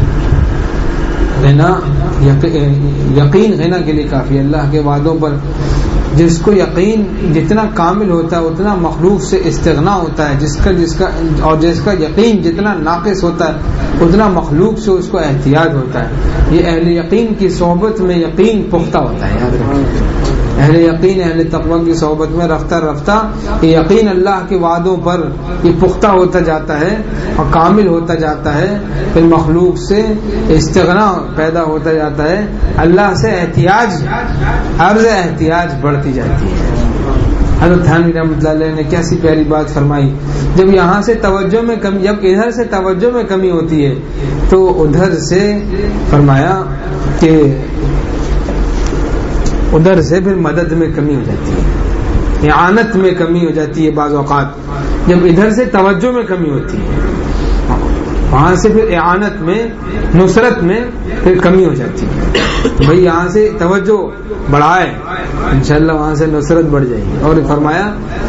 یقین غنا کے لیے کافی ہے۔ اللہ کے وعدوں پر جس کو یقین جتنا کامل ہوتا ہے اتنا مخلوق سے استغنا ہوتا ہے، جس کا یقین جتنا ناقص ہوتا ہے اتنا مخلوق سے اس کو احتیاط ہوتا ہے۔ یہ اہل یقین کی صحبت میں یقین پختہ ہوتا ہے، یاد رکھیں۔ اہل یقین اہل تقوی کی صحبت میں رفتہ رفتہ یہ یقین اللہ کے وعدوں پر یہ پختہ ہوتا جاتا ہے اور کامل ہوتا جاتا ہے، پھر مخلوق سے استغنا پیدا ہوتا جاتا ہے، اللہ سے عرض احتیاج بڑھتی جاتی ہے۔ حضرت تھانوی رحمۃ اللہ علیہ نے کیسی پیاری بات فرمائی، جب یہاں سے توجہ میں کمی، جب ادھر سے توجہ میں کمی ہوتی ہے تو ادھر سے فرمایا کہ ادھر سے پھر مدد میں کمی ہو جاتی ہے، اعانت میں کمی ہو جاتی ہے بعض اوقات۔ جب ادھر سے توجہ میں کمی ہوتی ہے وہاں سے پھر اعانت میں، نصرت میں پھر کمی ہو جاتی ہے۔ بھئی یہاں سے توجہ بڑھائے انشاءاللہ وہاں سے نصرت بڑھ جائے گی۔ اور فرمایا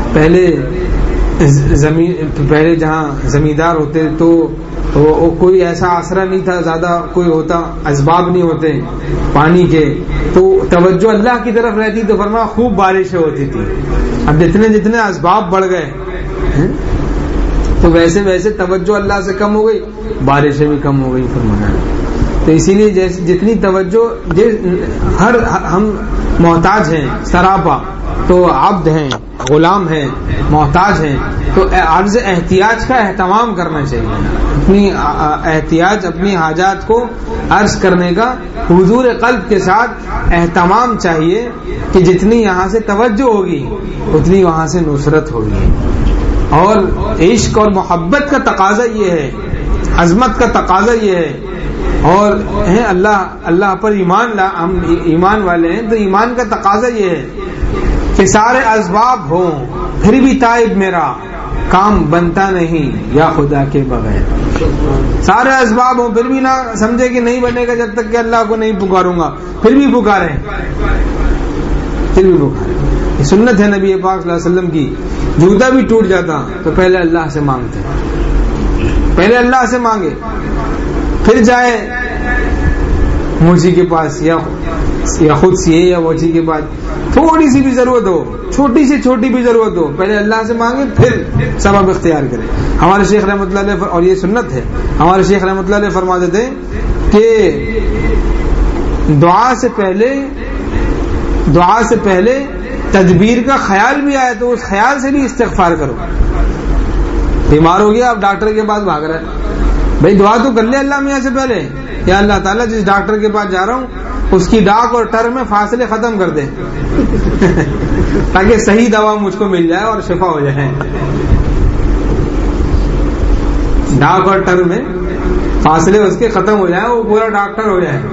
پہلے جہاں زمیندار ہوتے تو کوئی ایسا آسرا نہیں تھا، زیادہ کوئی ہوتا، اسباب نہیں ہوتے پانی کے، تو توجہ اللہ کی طرف رہتی تو فرمایا خوب بارشیں ہوتی تھی۔ اب جتنے اسباب بڑھ گئے تو ویسے ویسے توجہ اللہ سے کم ہو گئی، بارشیں بھی کم ہو گئی فرمایا۔ تو اسی لیے جتنی توجہ ہم محتاج ہیں سراپا، تو عبد ہیں، غلام ہیں، محتاج ہیں، تو عرض احتیاج کا اہتمام کرنا چاہیے، اپنی احتیاج، اپنی حاجات کو عرض کرنے کا حضور قلب کے ساتھ اہتمام چاہیے کہ جتنی یہاں سے توجہ ہوگی اتنی وہاں سے نصرت ہوگی۔ اور عشق اور محبت کا تقاضا یہ ہے، عظمت کا تقاضا یہ ہے، اور اللہ پر ہم ایمان والے ہیں تو ایمان کا تقاضا یہ ہے کہ سارے اسباب ہوں پھر بھی تائب میرا کام بنتا نہیں یا خدا کے بغیر۔ سارے اسباب ہوں پھر بھی نہ سمجھے کہ نہیں بنے گا جب تک کہ اللہ کو نہیں پکاروں گا، پھر بھی پکاریں۔ یہ سنت ہے نبی پاک صلی اللہ علیہ وسلم کی، جوتا بھی ٹوٹ جاتا تو پہلے اللہ سے مانگتے، پہلے اللہ سے مانگے پھر جائے موچی کے پاس یا خود سے یا موچی کے پاس، تھوڑی سی بھی ضرورت ہو، چھوٹی سے چھوٹی بھی ضرورت ہو، پہلے اللہ سے مانگے پھر سبب اختیار کرے۔ ہمارے شیخ رحمۃ اللہ علیہ، اور یہ سنت ہے، ہمارے شیخ رحمۃ اللہ علیہ فرماتے تھے کہ دعا سے پہلے تدبیر کا خیال بھی آئے تو اس خیال سے بھی استغفار کرو۔ بیمار ہو گیا اب ڈاکٹر کے پاس بھاگ رہا ہے، بھائی دعا تو کر لے اللہ میاں سے پہلے، یا اللہ تعالیٰ جس ڈاکٹر کے پاس جا رہا ہوں اس کی ڈاک اور ٹر میں فاصلے ختم کر دے تاکہ صحیح دوا مجھ کو مل جائے اور شفا ہو جائے۔ ڈاک اور ٹر میں فاصلے اس کے ختم ہو جائے، وہ پورا ڈاکٹر ہو جائے۔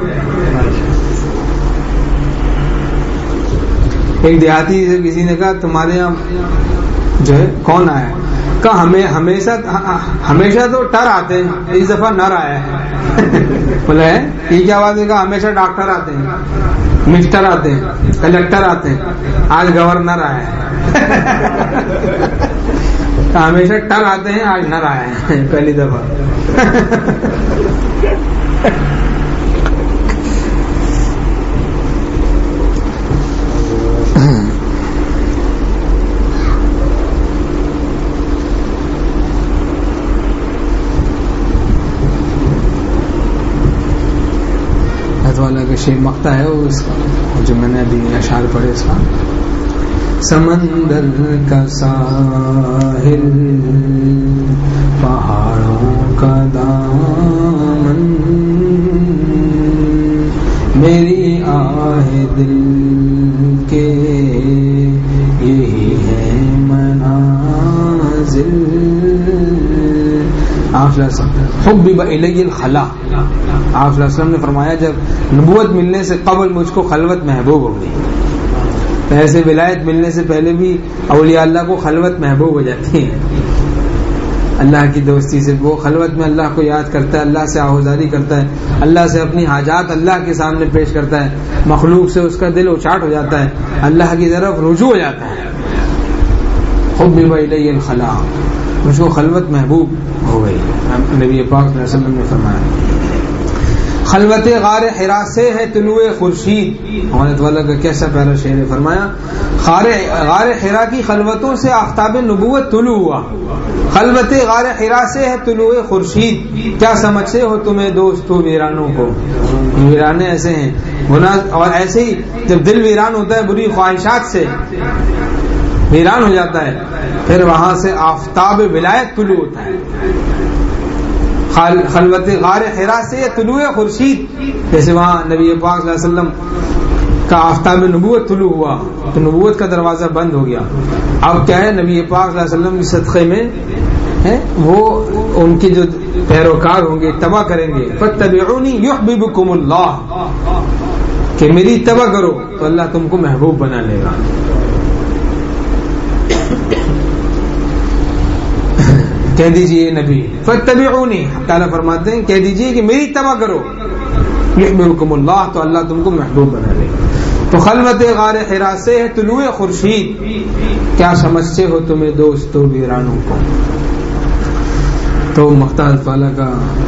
ایک دیہاتی سے کسی نے کہا تمہارے یہاں جو ہے کون آیا ہے؟ کہا ہمیشہ تو ٹر آتے ہیں، اس دفعہ نر آیا ہے۔ بولا ہے یہ کیا بات ہے؟ کہا ہمیشہ ڈاکٹر آتے ہیں، مسٹر آتے ہیں، کلیکٹر آتے ہیں، آج گورنر آیا ہے۔ ہمیشہ ٹر آتے ہیں، آج نر آیا ہے پہلی دفعہ۔ والا کا شعر مقطع ہے اس کا، جو میں نے ابھی اشعار پڑھے اس کا۔ سمندر کا ساحل، پہاڑوں کا دامن، دل کے یہی ہے منازل. آپ حبب الی الخلا، آپ صلی اللہ علیہ وسلم نے فرمایا جب نبوت ملنے سے قبل مجھ کو خلوت محبوب ہو گئی. ایسے ولایت ملنے سے پہلے بھی اولیاء اللہ کو خلوت محبوب ہو جاتی ہے. اللہ کی دوستی سے وہ خلوت میں اللہ کو یاد کرتا ہے، اللہ سے آہوزاری کرتا ہے، اللہ سے اپنی حاجات اللہ کے سامنے پیش کرتا ہے، مخلوق سے اس کا دل اچاٹ ہو جاتا ہے، اللہ کی طرف رجوع ہو جاتا ہے. حبب الی الخلا، مجھ کو خلوت محبوب ہو گئی. نبی پاک صلی اللہ علیہ وسلم نے فرمایا خلوت غار حرا سے ہے طلوع خورشید. حضرت والا کا کیسا پیارا شعر ہے. فرمایا غار حرا کی خلوتوں سے آفتاب نبوت طلوع ہوا. خلوت غار حرا سے ہے طلوع خورشید. کیا سمجھتے ہو تمہیں دوستو ویرانوں کو. ویرانے ایسے ہیں گناہ، اور ایسے ہی جب دل ویران ہوتا ہے بری خواہشات سے ویران ہو جاتا ہے، پھر وہاں سے آفتاب ولایت طلوع ہوتا ہے. خلوت غار حرا سے طلوع خورشید، جیسے وہاں نبی پاک صلی اللہ علیہ وسلم کا آفتاب نبوت طلوع ہوا تو نبوت کا دروازہ بند ہو گیا. اب کیا ہے، نبی پاک صلی اللہ علیہ وسلم کے صدقے میں وہ ان کے جو پیروکار ہوں گے اتباع کریں گے. فاتبعونی یحببکم اللہ، کہ میری اتباع کرو تو اللہ تم کو محبوب بنا لے گا. کہہ دیجئے نبی فاتبعونی، تعالیٰ فرماتے ہیں کہہ دیجئے کہ میری اتباع کرو، یحببکم اللہ، تو اللہ تم کو محبوب بنا لے گا. تو خلوت غار حرا سے ہے طلوع خورشید. کیا سمجھتے ہو تمہیں دوستو ویرانوں کو. تو مختار والا کا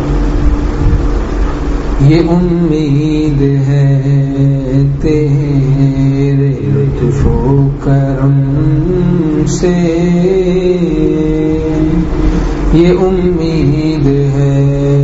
یہ امید ہے تیرے لطف و کرم سے، یہ امید ہے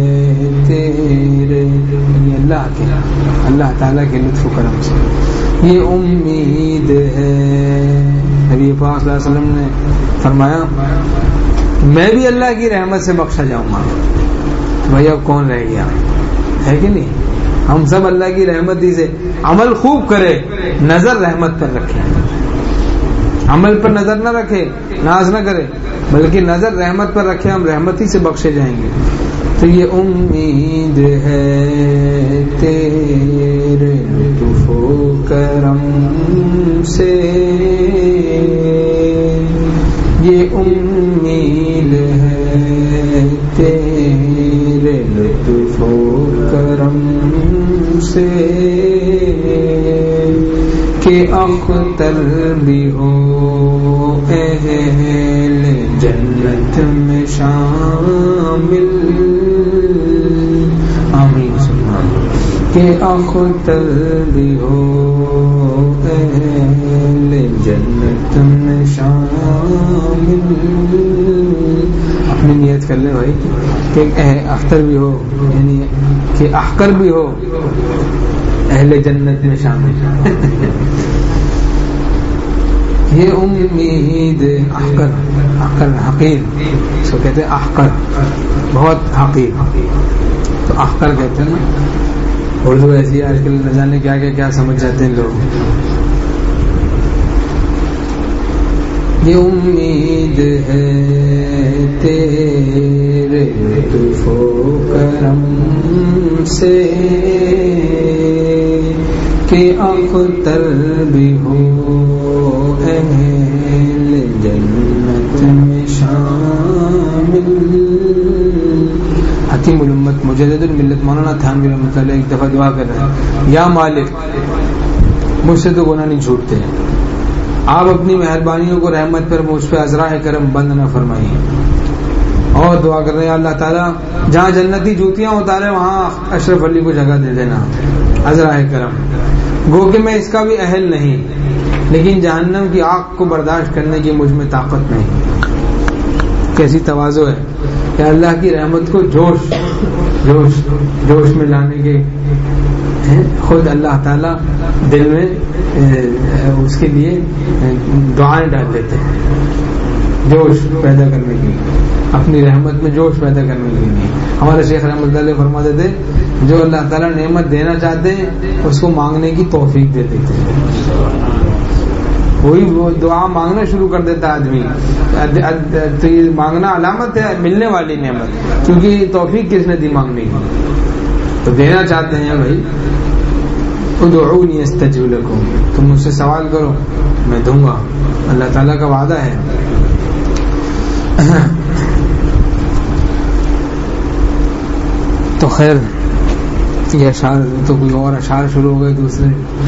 تیرے اللہ تعالیٰ کے لطف و کرم سے، یہ امید ہے. نبی پاک صلی اللہ علیہ وسلم نے فرمایا میں بھی اللہ کی رحمت سے بخشا جاؤں گا. بھائی اب کون رہ گیا ہے کہ نہیں. ہم سب اللہ کی رحمت ہی سے عمل خوب کرے، نظر رحمت پر رکھے، عمل پر نظر نہ رکھے، ناز نہ کرے، بلکہ نظر رحمت پر رکھے، ہم رحمت ہی سے بخشے جائیں گے. تو یہ امید ہے تیرے لطف و کرم سے، یہ امید ہے تیرے لطف و کرم سے، کہ اختر بھی ہو اہل جنت میں شامل. آمین. کہ اختر بھی ہو اہل جنت میں شامل. اپنی نیت کر لیں بھائی کہ اختر بھی ہو، یعنی کہ احقر بھی ہو اہل جنت میں شامل. یہ امید احقر، حقیر، اس کو کہتے ہیں احقر، بہت حقیر. تو احقر کہتے ہیں نا. اردو ایسی آج کل نہ جانے کیا سمجھ جاتے ہیں لوگ. یہ امید ہے تیرے لطف و کرم سے، کہ اختر بھی ہو اہل جنت میں شامل. حکیم الامت مجدد الملت مولانا تھانوی رحمۃ اللہ ایک دفعہ دعا کر رہے ہیں، یا مالک مجھ سے تو گناہ نہیں چھوٹتے ہیں، آپ اپنی مہربانیوں کو رحمت پر مجھ پہ ازراہ کرم بند نہ فرمائیے. اور دعا کر رہے ہیں اللہ تعالیٰ جہاں جنتی جوتیاں اتارے وہاں اشرف علی کو جگہ دے دینا، ازراہ کرم. گو کہ میں اس کا بھی اہل نہیں، لیکن جہنم کی آگ کو برداشت کرنے کی مجھ میں طاقت نہیں. کیسی تواضع ہے کہ اللہ کی رحمت کو جوش میں لانے کے خود اللہ تعالیٰ دل میں اس کے لیے دعائیں ڈال دیتے ہیں، جوش پیدا کرنے کی. اپنی رحمت میں جوش پیدا کرنے کے لیے. ہمارے شیخ رحمۃ اللہ علیہ فرماتے تھے جو اللہ تعالیٰ نعمت دینا چاہتے ہیں اس کو مانگنے کی توفیق دے دیتے ہیں. وہی وہ دعا مانگنا شروع کر دیتا آدمی تو یہ مانگنا علامت ہے ملنے والی نعمت, کیونکہ توفیق کس نے دی مانگنے کی, تو دینا چاہتے ہیں بھائی. ادعونی استجب لکم, تم مجھ سے سوال کرو میں دوں گا, اللہ تعالیٰ کا وعدہ ہے. تو خیر یہ اشعار تو کوئی اور اشعار شروع ہو گئے دوسرے.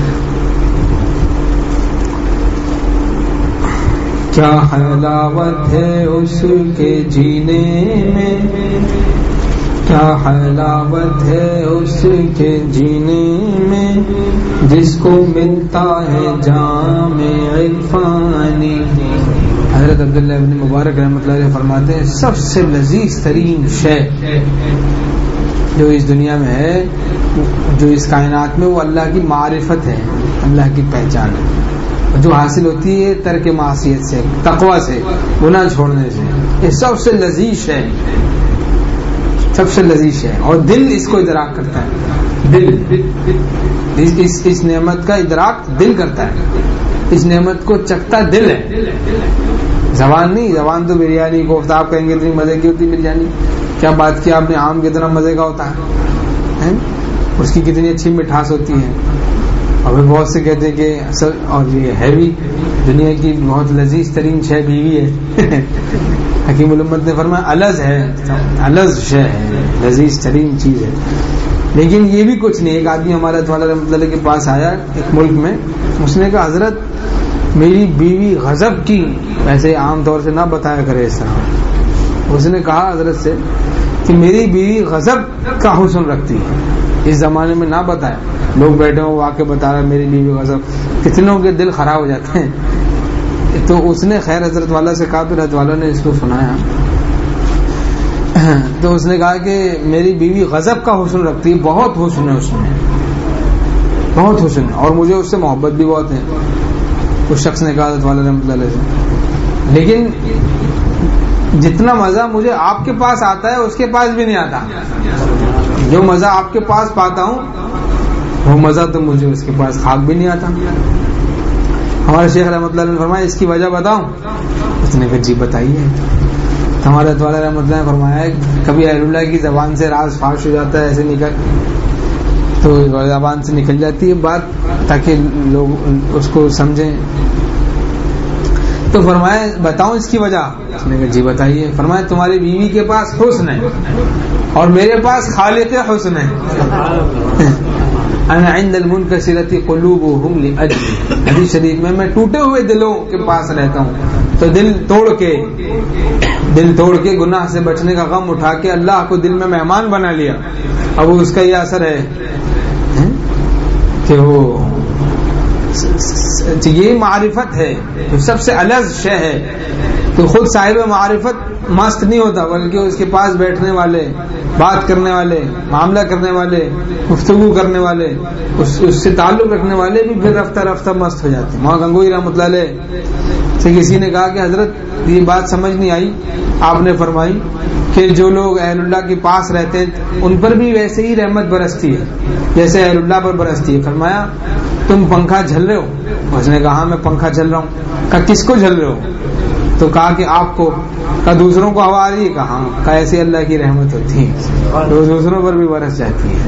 کیا حلاوت ہے اس کے جینے میں, کیا حلاوت ہے اس کے جینے میں جس کو ملتا ہے جام عرفانی. حضرت عبداللہ ابن مبارک رحمۃ اللہ علیہ فرماتے ہیں سب سے لذیذ ترین شے جو اس دنیا میں ہے, جو اس کائنات میں, وہ اللہ کی معرفت ہے, اللہ کی پہچان ہے, جو حاصل ہوتی ہے ترک معصیت سے, تقوی سے, گناہ چھوڑنے سے. یہ سب سے لذیذ ہے, سب سے لذیذ ہے, اور دل اس کو ادراک کرتا ہے. دل اس نعمت کا ادراک دل کرتا ہے, اس نعمت کو چکھتا دل ہے, زبان نہیں. زبان تو بریانی کوفتہ آپ کہیں گے اتنی مزے کی ہوتی بریانی, کیا بات کی آپ نے, آم کتنا مزے کا ہوتا ہے, اس کی کتنی اچھی مٹھاس ہوتی ہے. اور بہت سے کہتے ہیں کہ اصل, اور یہ ہے بھی دنیا کی بہت لذیذ ترین شے بیوی ہے. حکیم الامت نے فرمایا الز ہے, الز شے ہے, لذیذ ترین چیز ہے. لیکن یہ بھی کچھ نہیں. ایک آدمی ہمارا والا رحمۃ اللہ کے پاس آیا ایک ملک میں, اس نے کہا حضرت میری بیوی غضب کی, ویسے عام طور سے نہ بتایا کرے اس طرح. اس نے کہا حضرت سے کہ میری بیوی غضب کا حسن رکھتی ہے. اس زمانے میں نہ بتایا, لوگ بیٹھے ہوں واقع بتا رہا میری بیوی غضب, کتنوں کے دل خراب ہو جاتے ہیں. تو اس نے خیر حضرت والا سے کہا, پھر حضرت والا نے اس کو سنایا, تو اس نے کہا کہ میری بیوی غضب کا حسن رکھتی ہے, بہت حسن ہے اس میں, بہت حسن ہے, اور مجھے اس سے محبت بھی بہت ہے. اس شخص نے کہا حضرت والا رحمۃ اللہ علیہ سے, لیکن جتنا مزہ مجھے آپ کے پاس آتا ہے اس کے پاس بھی نہیں آتا. جو مزہ آپ کے پاس پاتا ہوں وہ مزہ تو مجھے اس کے پاس خاک بھی نہیں آتا. ہمارے شیخ رحمۃ اللہ نے فرمایا اس کی وجہ بتاؤں؟ اس نے کہا جی بتائیے. ہمارے والا رحمۃ اللہ نے فرمایا کبھی اہل اللہ کی زبان سے راز فاش ہو جاتا ہے, ایسے نکل تو زبان سے نکل جاتی ہے بات تاکہ لوگ اس کو سمجھیں. تو فرمایا بتاؤں اس کی وجہ؟ اس نے کہا جی بتائیے. فرمایا تمہاری بیوی کے پاس حسن ہے اور میرے پاس خالق حسن ہے. انا عند المنکسرۃ قلوبهم لاجلی, حدیث شریف میں ٹوٹے ہوئے دلوں کے پاس رہتا ہوں. تو دل توڑ کے گناہ سے بچنے کا غم اٹھا کے اللہ کو دل میں مہمان بنا لیا. اب اس کا یہ اثر ہے کہ وہ یہ معرفت ہے جو سب سے الگ شے ہے. تو خود صاحب معرفت مست نہیں ہوتا, بلکہ اس کے پاس بیٹھنے والے, بات کرنے والے, معاملہ کرنے والے, گفتگو کرنے والے, اس سے تعلق رکھنے والے بھی پھر رفتہ رفتہ مست ہو جاتے ہیں. وہاں گنگوئی رحمۃ اللہ علیہ سے کسی نے کہا کہ حضرت یہ بات سمجھ نہیں آئی, آپ نے فرمائی کہ جو لوگ اہل اللہ کے پاس رہتے ہیں ان پر بھی ویسے ہی رحمت برستی ہے جیسے اہل اللہ پر برستی ہے. فرمایا تم پنکھا جھل رہے ہو؟ اس نے کہا ہاں میں پنکھا جھل رہا ہوں. کہا کس کو جھل رہے ہو؟ تو کہا کہ آپ کو. کہا دوسروں کو ہوا آ رہی ہے؟ کہا ہاں. کہا ایسی اللہ کی رحمت ہوتی ہے تو دوسروں پر بھی برس جاتی ہے.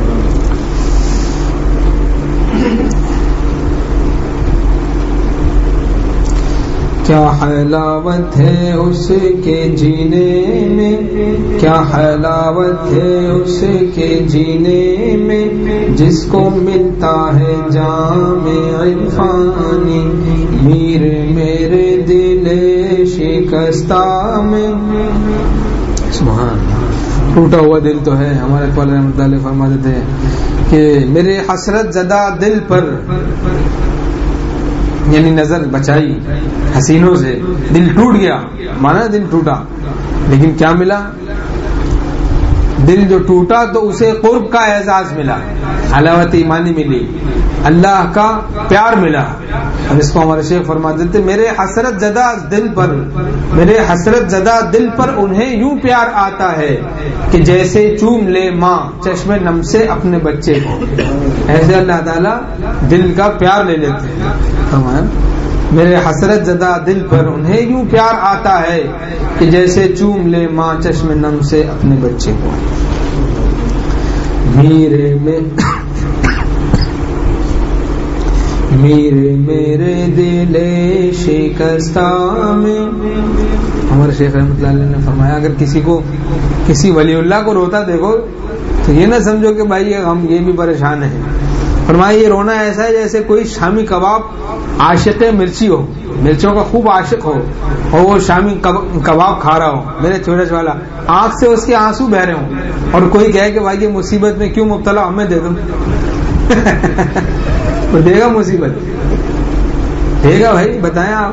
کیا حلاوت ہے اس کے جینے میں, کیا حلاوت ہے اس کے جینے میں جس کو ملتا ہے جام عرفانی. میرے دل شکستہ میں, سبحان اللہ, ٹوٹا ہوا دل تو ہے. ہمارے اقبال رحمۃ اللہ علیہ فرماتے تھے کہ میرے حسرت زدہ دل پر, یعنی نظر بچائی حسینوں سے, دل ٹوٹ گیا, مانا دل ٹوٹا, لیکن کیا ملا؟ دل جو ٹوٹا تو اسے قرب کا اعزاز ملا، حلاوت ایمانی ملی، اللہ کا پیار ملا. اور اس کو ہمارے شیخ فرماتے تھے میرے حسرت زدہ دل پر انہیں یوں پیار آتا ہے کہ جیسے چوم لے ماں چشم نم سے اپنے بچے کو. ایسے اللہ تعالیٰ دل کا پیار لے لیتے ہیں. فرمایا میرے حسرت زدہ دل پر انہیں یوں پیار آتا ہے کہ جیسے چوم لے ماں چشم نم سے اپنے بچے کو. میرے دل شکستہ میں. ہمارے شیخ رحمۃ اللہ علیہ نے فرمایا اگر کسی ولی اللہ کو روتا دیکھو تو یہ نہ سمجھو کہ بھائی ہم یہ بھی پریشان ہیں. فرمایا یہ رونا ایسا ہے جیسے کوئی شامی کباب عاشق مرچی ہو، مرچوں کا خوب عاشق ہو اور وہ شامی کباب کھا رہا ہو میرے چھوٹے والا، آنکھ سے اس کے آنسو بہ رہے ہوں اور کوئی کہے کہ بھائی یہ مصیبت میں کیوں مبتلا، ہمیں دے دو. وہ دے گا مصیبت، دے گا بھائی، بتائیں آپ،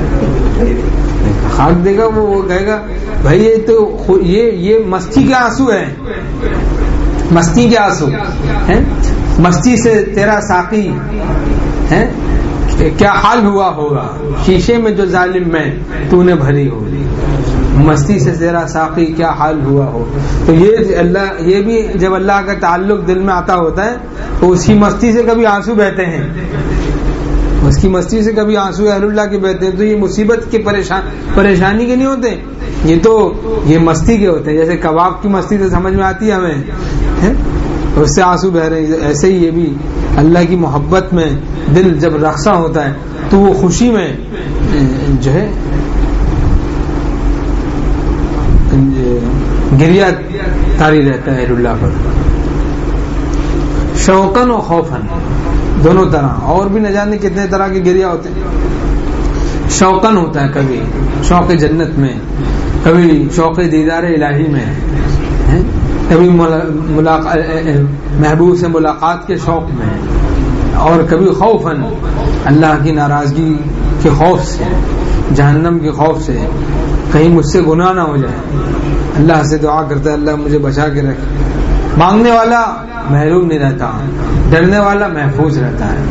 خاک دے گا. وہ کہے گا بھائی یہ تو یہ مستی کے آنسو ہیں، مستی کے آنسو ہیں، مستی سے تیرا ساقی ہے کیا حال ہوا ہوگا، شیشے میں جو ظالم میں تو نے بھری ہو، مستی سے تیرا ساقی کیا حال ہوا ہو. تو یہ بھی جب اللہ کا تعلق دل میں آتا ہوتا ہے تو اس کی مستی سے کبھی آنسو بہتے ہیں، اس کی مستی سے کبھی آنسو اہل اللہ کے بہتے ہیں. تو یہ مصیبت کے پریشانی کے نہیں ہوتے، یہ مستی کے ہوتے ہیں. جیسے کباب کی مستی تو سمجھ میں آتی ہے ہمیں، اس سے آنسو بہ رہے ہیں، ایسے ہی یہ بھی اللہ کی محبت میں دل جب رقصہ ہوتا ہے تو وہ خوشی میں جو ہے گریا تاری رہتا ہے اللہ پر. شوقن و خوفن دونوں طرح، اور بھی نہ جانے کتنے طرح کے گریا ہوتے ہیں. شوقن ہوتا ہے کبھی شوق جنت میں، کبھی شوق دیدار الہی میں، کبھی محبوب سے ملاقات کے شوق میں، اور کبھی خوفن اللہ کی ناراضگی کے خوف سے، جہنم کے خوف سے، کہیں مجھ سے گناہ نہ ہو جائے. اللہ سے دعا کرتا ہے اللہ مجھے بچا کے رکھے. مانگنے والا محروم نہیں رہتا، ڈرنے والا محفوظ رہتا ہے.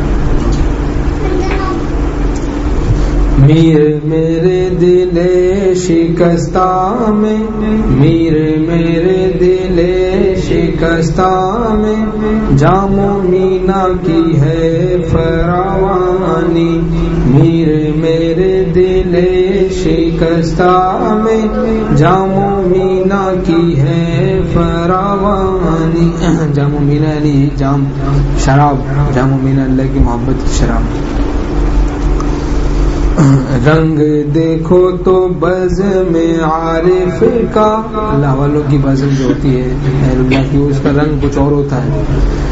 میرے دل شکستہ میں، میرے دل شکستہ میں جام و مینا کی ہے فراوانی. میرے دل شکستہ میں جام و مینا کی ہے فراوانی. جام و مینا یعنی جام شراب، جام و مینا اللہ کی محبت کی شراب. رنگ دیکھو تو بز میں عارف کا، اللہ والوں کی بزم جو ہوتی ہے اہل اللہ کی، اس کا رنگ کچھ اور ہوتا ہے.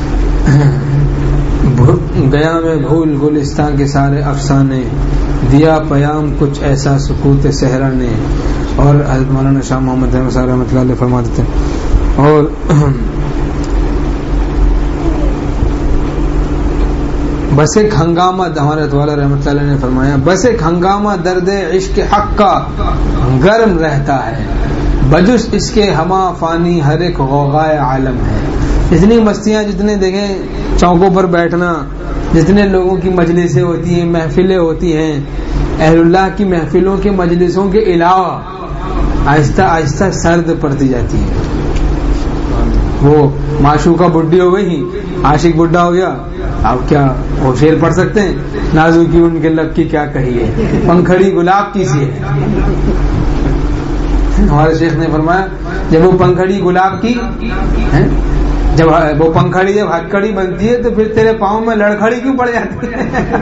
گیا میں بھول گلستان کے سارے افسانے، دیا پیام کچھ ایسا سکوت صحرا نے. اور حضرت مولانا شاہ محمد احمد صاحب رحمۃ اللہ علیہ فرماتے تھے اور بس ایک ہنگامہ، ہمارے والا رحمۃ اللہ علیہ نے فرمایا بس ایک ہنگامہ درد عشق حق کا گرم رہتا ہے، بجس اس کے ہما فانی ہر ایک غوغائے عالم ہے. اتنی مستیاں، جتنے دیکھیں چوکوں پر بیٹھنا، جتنے لوگوں کی مجلسیں ہوتی ہیں، محفلیں ہوتی ہیں، اہل اللہ کی محفلوں کے مجلسوں کے علاوہ آہستہ آہستہ سرد پڑتی جاتی ہے. وہ معشوقہ بڈھی ہو گئی، عاشق بڈھا ہو گیا. اب کیا وہ شعر پڑھ سکتے ہیں؟ نازو کی ان کے لب کی کیا کہیے، پنکھڑی گلاب کی سی ہے. ہمارے شیخ نے فرمایا جب وہ پنکھڑی گلاب کی، جب وہ پنکھڑی جب ہتکڑی بنتی ہے تو پھر تیرے پاؤں میں لڑکھڑی کیوں پڑ جاتی ہے؟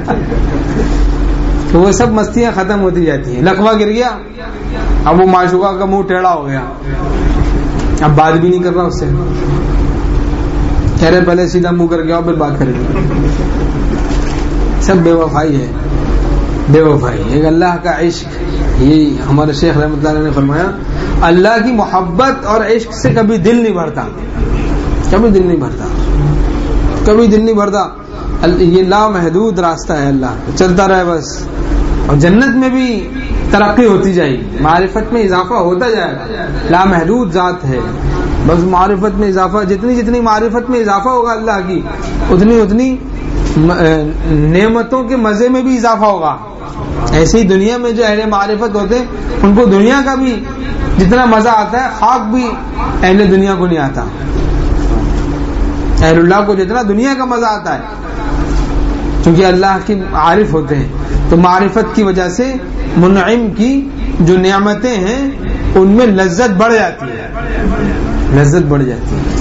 تو وہ سب مستیاں ختم ہوتی جاتی ہیں. لقوہ گر گیا، اب وہ معشوقہ کا منہ ٹیڑھا ہو گیا، اب بات بھی نہیں کر رہا اس سے، کہہ رہے پہلے سیدھا منہ کر گیا پھر بات کریں گے. سب بے وفائی ہے، بے وفائی. ایک اللہ کا عشق، یہ ہمارے شیخ رحمۃ اللہ علیہ نے فرمایا اللہ کی محبت اور عشق سے کبھی دل نہیں بھرتا، کبھی دل نہیں بھرتا، کبھی دل نہیں بھرتا. یہ لامحدود راستہ ہے اللہ، چلتا رہے بس. اور جنت میں بھی ترقی ہوتی جائے گی، معرفت میں اضافہ ہوتا جائے گا. لامحدود ذات ہے، بس معرفت میں اضافہ، جتنی معرفت میں اضافہ ہوگا اللہ کی، اتنی نعمتوں کے مزے میں بھی اضافہ ہوگا. ایسے ہی دنیا میں جو اہل معرفت ہوتے ہیں ان کو دنیا کا بھی جتنا مزہ آتا ہے خاک بھی اہل دنیا کو نہیں آتا. اہل اللہ کو جتنا دنیا کا مزہ آتا ہے کیونکہ اللہ کے عارف ہوتے ہیں، تو معرفت کی وجہ سے منعم کی جو نعمتیں ہیں ان میں لذت بڑھ جاتی ہے، لذت بڑھ جاتی ہے.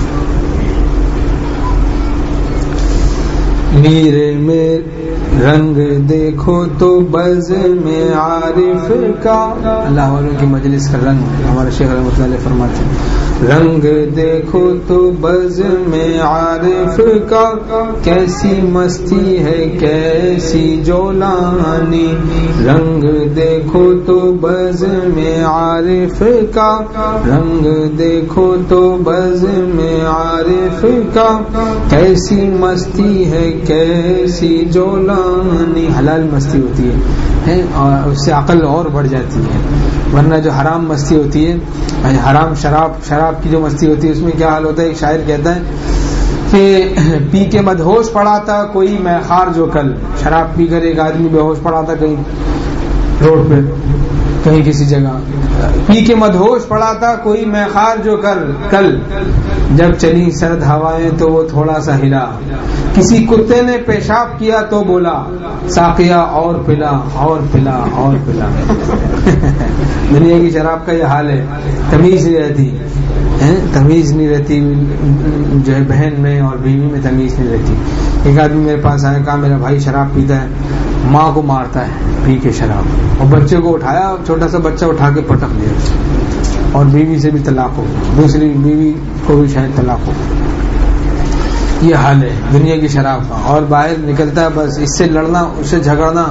میرے میں رنگ دیکھو تو بز میں عارف کا، اللہ والوں کی مجلس کا رنگ ہمارے شیخ رحمۃ اللہ علیہ فرماتے ہیں، رنگ دیکھو تو بز میں عارف کا، کیسی مستی ہے کیسی جولانی. رنگ دیکھو تو بز میں عارف کا، رنگ دیکھو تو بز میں عارف کا، کیسی مستی ہے کیسی جولانی. حلال مستی ہوتی ہے اور اس سے عقل اور بڑھ جاتی ہے، ورنہ جو حرام مستی ہوتی ہے، حرام شراب کی جو مستی ہوتی ہے اس میں کیا حال ہوتا ہے. ایک شاعر کہتا ہے کہ پی کے مدہوش پڑا تھا کوئی میں خار جو کل، شراب پی کر ایک آدمی بے ہوش پڑا تھا کہیں روڈ پہ، کہیں کسی جگہ، پی کے مدہوش پڑا تھا کوئی میں خار جو کل، جب چلی سرد ہوائیں تو وہ تھوڑا سا ہلا، کسی کتے نے پیشاب کیا تو بولا ساقیہ اور پلا اور پلا اور پلا. دنیا کی شراب کا یہ حال ہے، تمیز نہیں رہتی، تمیز نہیں رہتی جو ہے، بہن میں اور بیوی میں تمیز نہیں رہتی. ایک آدمی میرے پاس آیا، کہا میرا بھائی شراب پیتا ہے، ماں کو مارتا ہے پی کے شراب، اور بچے کو اٹھایا، چھوٹا سا بچہ اٹھا کے پٹک دیا، اور بیوی سے بھی طلاق ہو، دوسری بیوی کو بھی شاید طلاق ہو. یہ حال ہے دنیا کی شراب کا. اور باہر نکلتا ہے بس اس سے لڑنا اس سے جھگڑنا،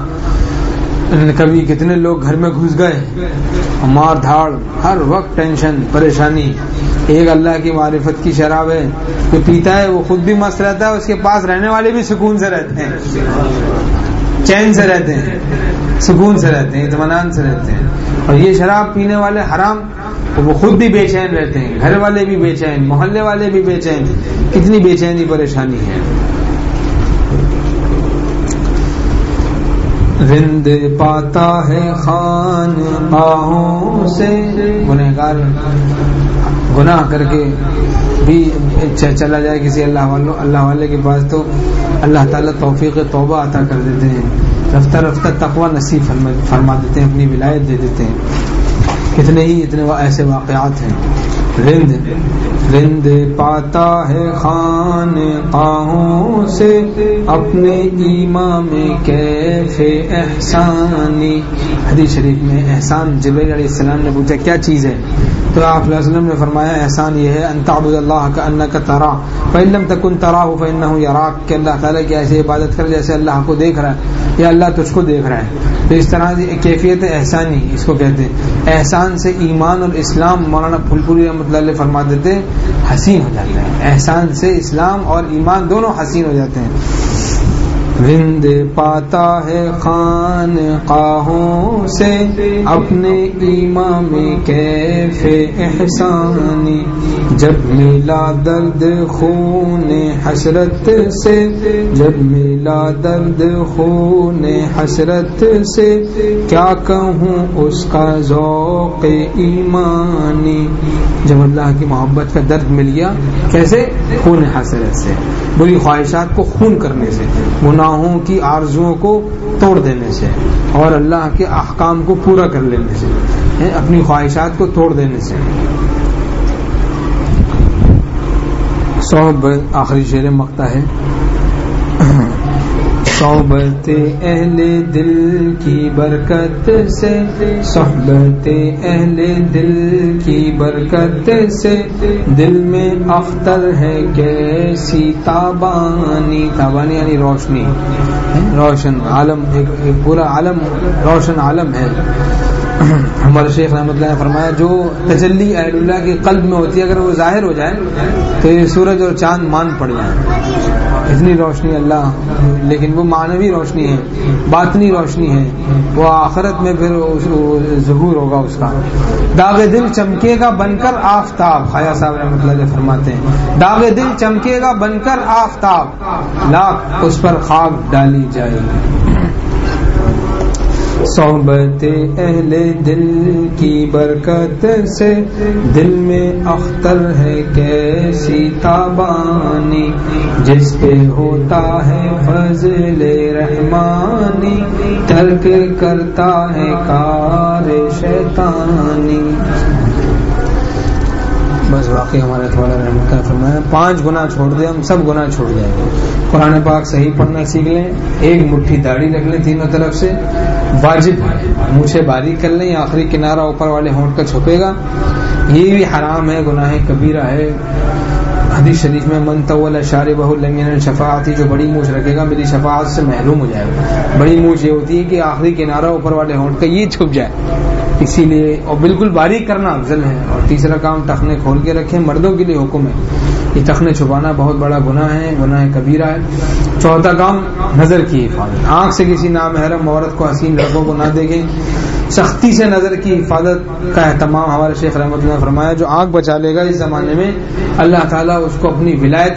کبھی کتنے لوگ گھر میں گھس گئے، مار دھاڑ، ہر وقت ٹینشن پریشانی. ایک اللہ کی معرفت کی شراب ہے، جو پیتا ہے وہ خود بھی مست رہتا ہے، اس کے پاس رہنے والے بھی سکون سے رہتے ہیں، چین سے رہتے ہیں، سکون سے رہتے ہیں، اطمینان سے رہتے ہیں. اور یہ شراب پینے والے حرام، وہ خود بھی بے چین رہتے ہیں، گھر والے بھی بے چین، محلے والے بھی بے چین. کتنی بے چینی پریشانی ہے. رند پاتا ہے خانقاہوں سے، گنہگار گناہ کر کے بھی چلا جائے کسی اللہ والے کے پاس تو اللہ تعالیٰ توفیق توبہ عطا کر دیتے ہیں، رفتہ رفتہ تقوی نصیب فرما دیتے ہیں، اپنی ولایت دے دیتے ہیں. اتنے ایسے واقعات ہیں. رند پاتا ہے خانقاہوں سے، اپنے ایمان میں کیف احسانی. حدیث شریف میں احسان جبرائیل علیہ السلام نے پوچھا کیا چیز ہے، تو آپ صلی اللہ علیہ وسلم نے فرمایا احسان یہ ہے ان تعبد اللہ کأنک تراہ فإن لم تکن تراہ فإنہ یراک، کہ اللہ تعالیٰ کی ایسے عبادت کر جیسے اللہ کو دیکھ رہا ہے یا اللہ تجھ کو دیکھ رہا ہے. تو اس طرح کیفیت احسانی اس کو کہتے ہیں. احسان سے ایمان اور اسلام، مولانا پھول پوری رحمۃ اللہ علیہ فرما دیتے حسین ہو جاتے ہیں. احسان سے اسلام اور ایمان دونوں حسین ہو جاتے ہیں. رند پاتا ہے خانقاہوں سے، اپنے ایمان میں کیف احسانی. جب ملا درد خون حسرت سے، جب ملا درد خون حسرت سے، کیا کہوں اس کا ذوق ایمانی. جب اللہ کی محبت کا درد مل گیا، کیسے؟ خون حسرت سے، بری خواہشات کو خون کرنے سے، گناہوں کی آرزوؤں کو توڑ دینے سے، اور اللہ کے احکام کو پورا کر لینے سے، اپنی خواہشات کو توڑ دینے سے. صحبت آخری شعر مقطع ہے. صحبت اہل دل کی برکت سے، صحبت اہل دل کی برکت سے، دل میں اختر ہے کیسی تابانی. تابانی یعنی روشنی، روشن عالم، ایک پورا عالم روشن عالم ہے. ہمارے شیخ رحمۃ اللہ نے فرمایا جو تجلی اہل اللہ کے قلب میں ہوتی ہے اگر وہ ظاہر ہو جائے تو یہ سورج اور چاند مان پڑ جائیں، اتنی روشنی اللہ، لیکن وہ معنوی روشنی ہے، باطنی روشنی ہے، وہ آخرت میں پھر ظہور ہوگا اس کا۔ داغ دل چمکے گا بن کر آفتاب، خواجہ صاحب رحمۃ اللہ علیہ فرماتے ہیں داغ دل چمکے گا بن کر آفتاب، لاکھ اس پر خاک ڈالی جائے گی۔ صحبت اہل دل کی برکت سے دل میں اختر ہے کیسی تابانی، جس پہ ہوتا ہے فضل رحمانی، ترک کرتا ہے کار شیطانی۔ بس واقعی ہمارے تھوڑا رحمت کا فرمایا 5 گناہ چھوڑ دیں ہم سب گناہ چھوڑ جائیں گے۔ قرآن پاک صحیح پڑھنا سیکھ لیں، ایک مٹھی داڑھی رکھ لیں تینوں طرف سے، واجب ہے، مونچھیں باریک کر لیں، آخری کنارہ اوپر والے ہونٹ کا چھپے گا، یہ بھی حرام ہے، گناہ کبیرہ ہے۔ حدیث شریف میں من طول شاربہ لم ینل شفاعتی، جو بڑی مونچھ رکھے گا میری شفاعت سے محروم ہو جائے گا۔ بڑی مونچھ یہ ہوتی ہے کہ آخری کنارہ اوپر والے ہونٹ کا یہ چھپ جائے، اسی لیے، اور بالکل باریک کرنا افضل ہے۔ اور تیسرا کام ٹخنے کھول کے رکھیں، مردوں کے لیے حکم ہے، یہ ٹخنے چھپانا بہت بڑا گناہ ہے، گناہ کبیرہ ہے۔ چوتھا کام نظر کی حفاظت، آنکھ سے کسی نامحرم عورت کو، حسین لڑکوں کو نہ دیکھیں، سختی سے نظر کی حفاظت کا اہتمام۔ ہمارے شیخ رحمۃ اللہ نے فرمایا جو آنکھ بچا لے گا اس زمانے میں اللہ تعالیٰ اس کو اپنی ولایت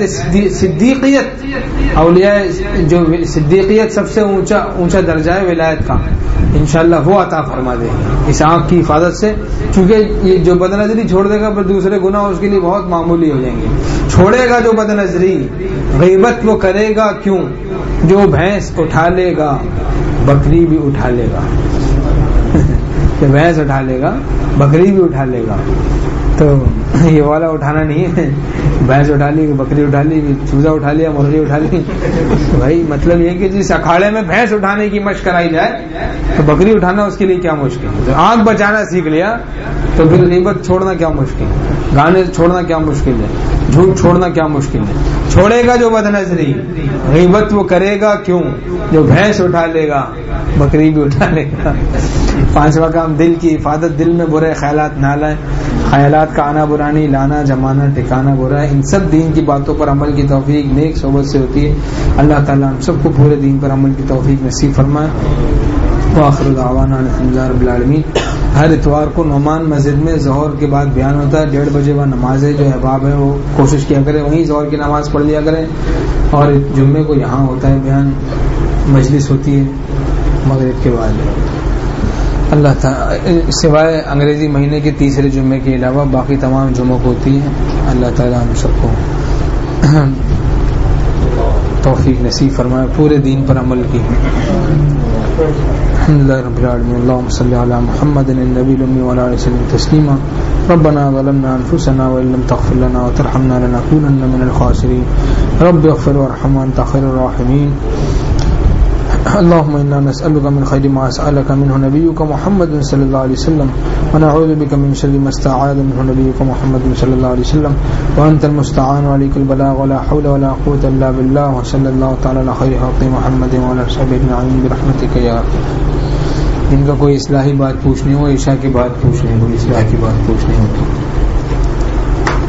صدیقیت، اولیاء جو صدیقیت سب سے اونچا درجہ ہے ولایت کا، انشاءاللہ وہ عطا فرما دے گی اس آنکھ کی حفاظت سے، کیونکہ یہ جو بد نظری چھوڑ دے گا پھر دوسرے گناہ اس کے لیے بہت معمولی ہو جائیں گے۔ چھوڑے گا جو بد نظری، غیبت وہ کرے گا کیوں، جو بھینس اٹھا لے گا بکری بھی اٹھا لے گا، کہ بھینس اٹھا لے گا بکری بھی اٹھا لے گا، تو یہ والا اٹھانا نہیں ہے، بھینس اٹھا لی بکری اٹھا لی چوزا اٹھا لیا مرغی اٹھا لی، تو بھائی مطلب یہ کہ جس اکھاڑے میں بھینس اٹھانے کی مشق کرائی جائے تو بکری اٹھانا اس کے لیے کیا مشکل ہے۔ تو آنکھ بچانا سیکھ لیا تو پھر غیبت چھوڑنا کیا مشکل ہے، گانے چھوڑنا کیا مشکل ہے، جھوٹ چھوڑنا کیا مشکل ہے۔ چھوڑے گا جو بد نظری، غیبت وہ کرے گا کیوں، جو بھینس اٹھا لے گا بکری بھی اٹھا لے گا۔ 5واں کام دل کی حفاظت، دل میں برے خیالات نہ لائیں، خیالات کا آنا برانی، لانا جمانا ٹھکانا برا ہے، ان سب دین کی باتوں پر عمل کی توفیق نیک صحبت سے ہوتی ہے۔ اللہ تعالیٰ ہم سب کو پورے دین پر عمل کی توفیق نصیب فرمائے۔ وآخر دعوانا الحمدللہ رب العالمین۔ ہر اتوار کو نعمان مسجد میں ظہر کے بعد بیان ہوتا ہے، 1:30 بجے وہ نماز ہے، جو احباب ہے وہ کوشش کیا کریں وہیں ظہر کی نماز پڑھ لیا کریں، اور جمعے کو یہاں ہوتا ہے بیان، مجلس ہوتی ہے مغرب کے بعد۔ اللہ تعالیٰ سوائے انگریزی مہینے کے تیسرے جمعے کے علاوہ باقی تمام جمعوں کو ہوتی ہے۔ اللہ تعالیٰ ہم سب کو توفیق نصیب فرمائے پورے دین پر عمل کی۔ الحمدللہ رب العالمین، اللہم صلی علی محمد النبی الامی وعلی آلہ وسلم تسلیما۔ ربنا ظلمنا انفسنا وان لم تغفر لنا وترحمنا لنکونن من الخاسرین۔ رب اغفر وارحم وانت خیر الراحمین۔ اللهم إنا نسألك من خير ما سألك منه نبيك محمد صلى الله عليه وسلم ونعوذ بك من شر ما استعاذ منه نبيك محمد صلى الله عليه وسلم وأنت المستعان وعليك البلاغ ولا حول ولا قوة إلا بالله وصلى الله تعالى على خير خلق محمد وعلى آله وصحبه أجمعين برحمتك يا أرحم۔ جن کا کوئی اصلاحی بات پوچھنی ہو عشاء کی بات پوچھنی ہو، اصلاح کی بات پوچھنی ہو۔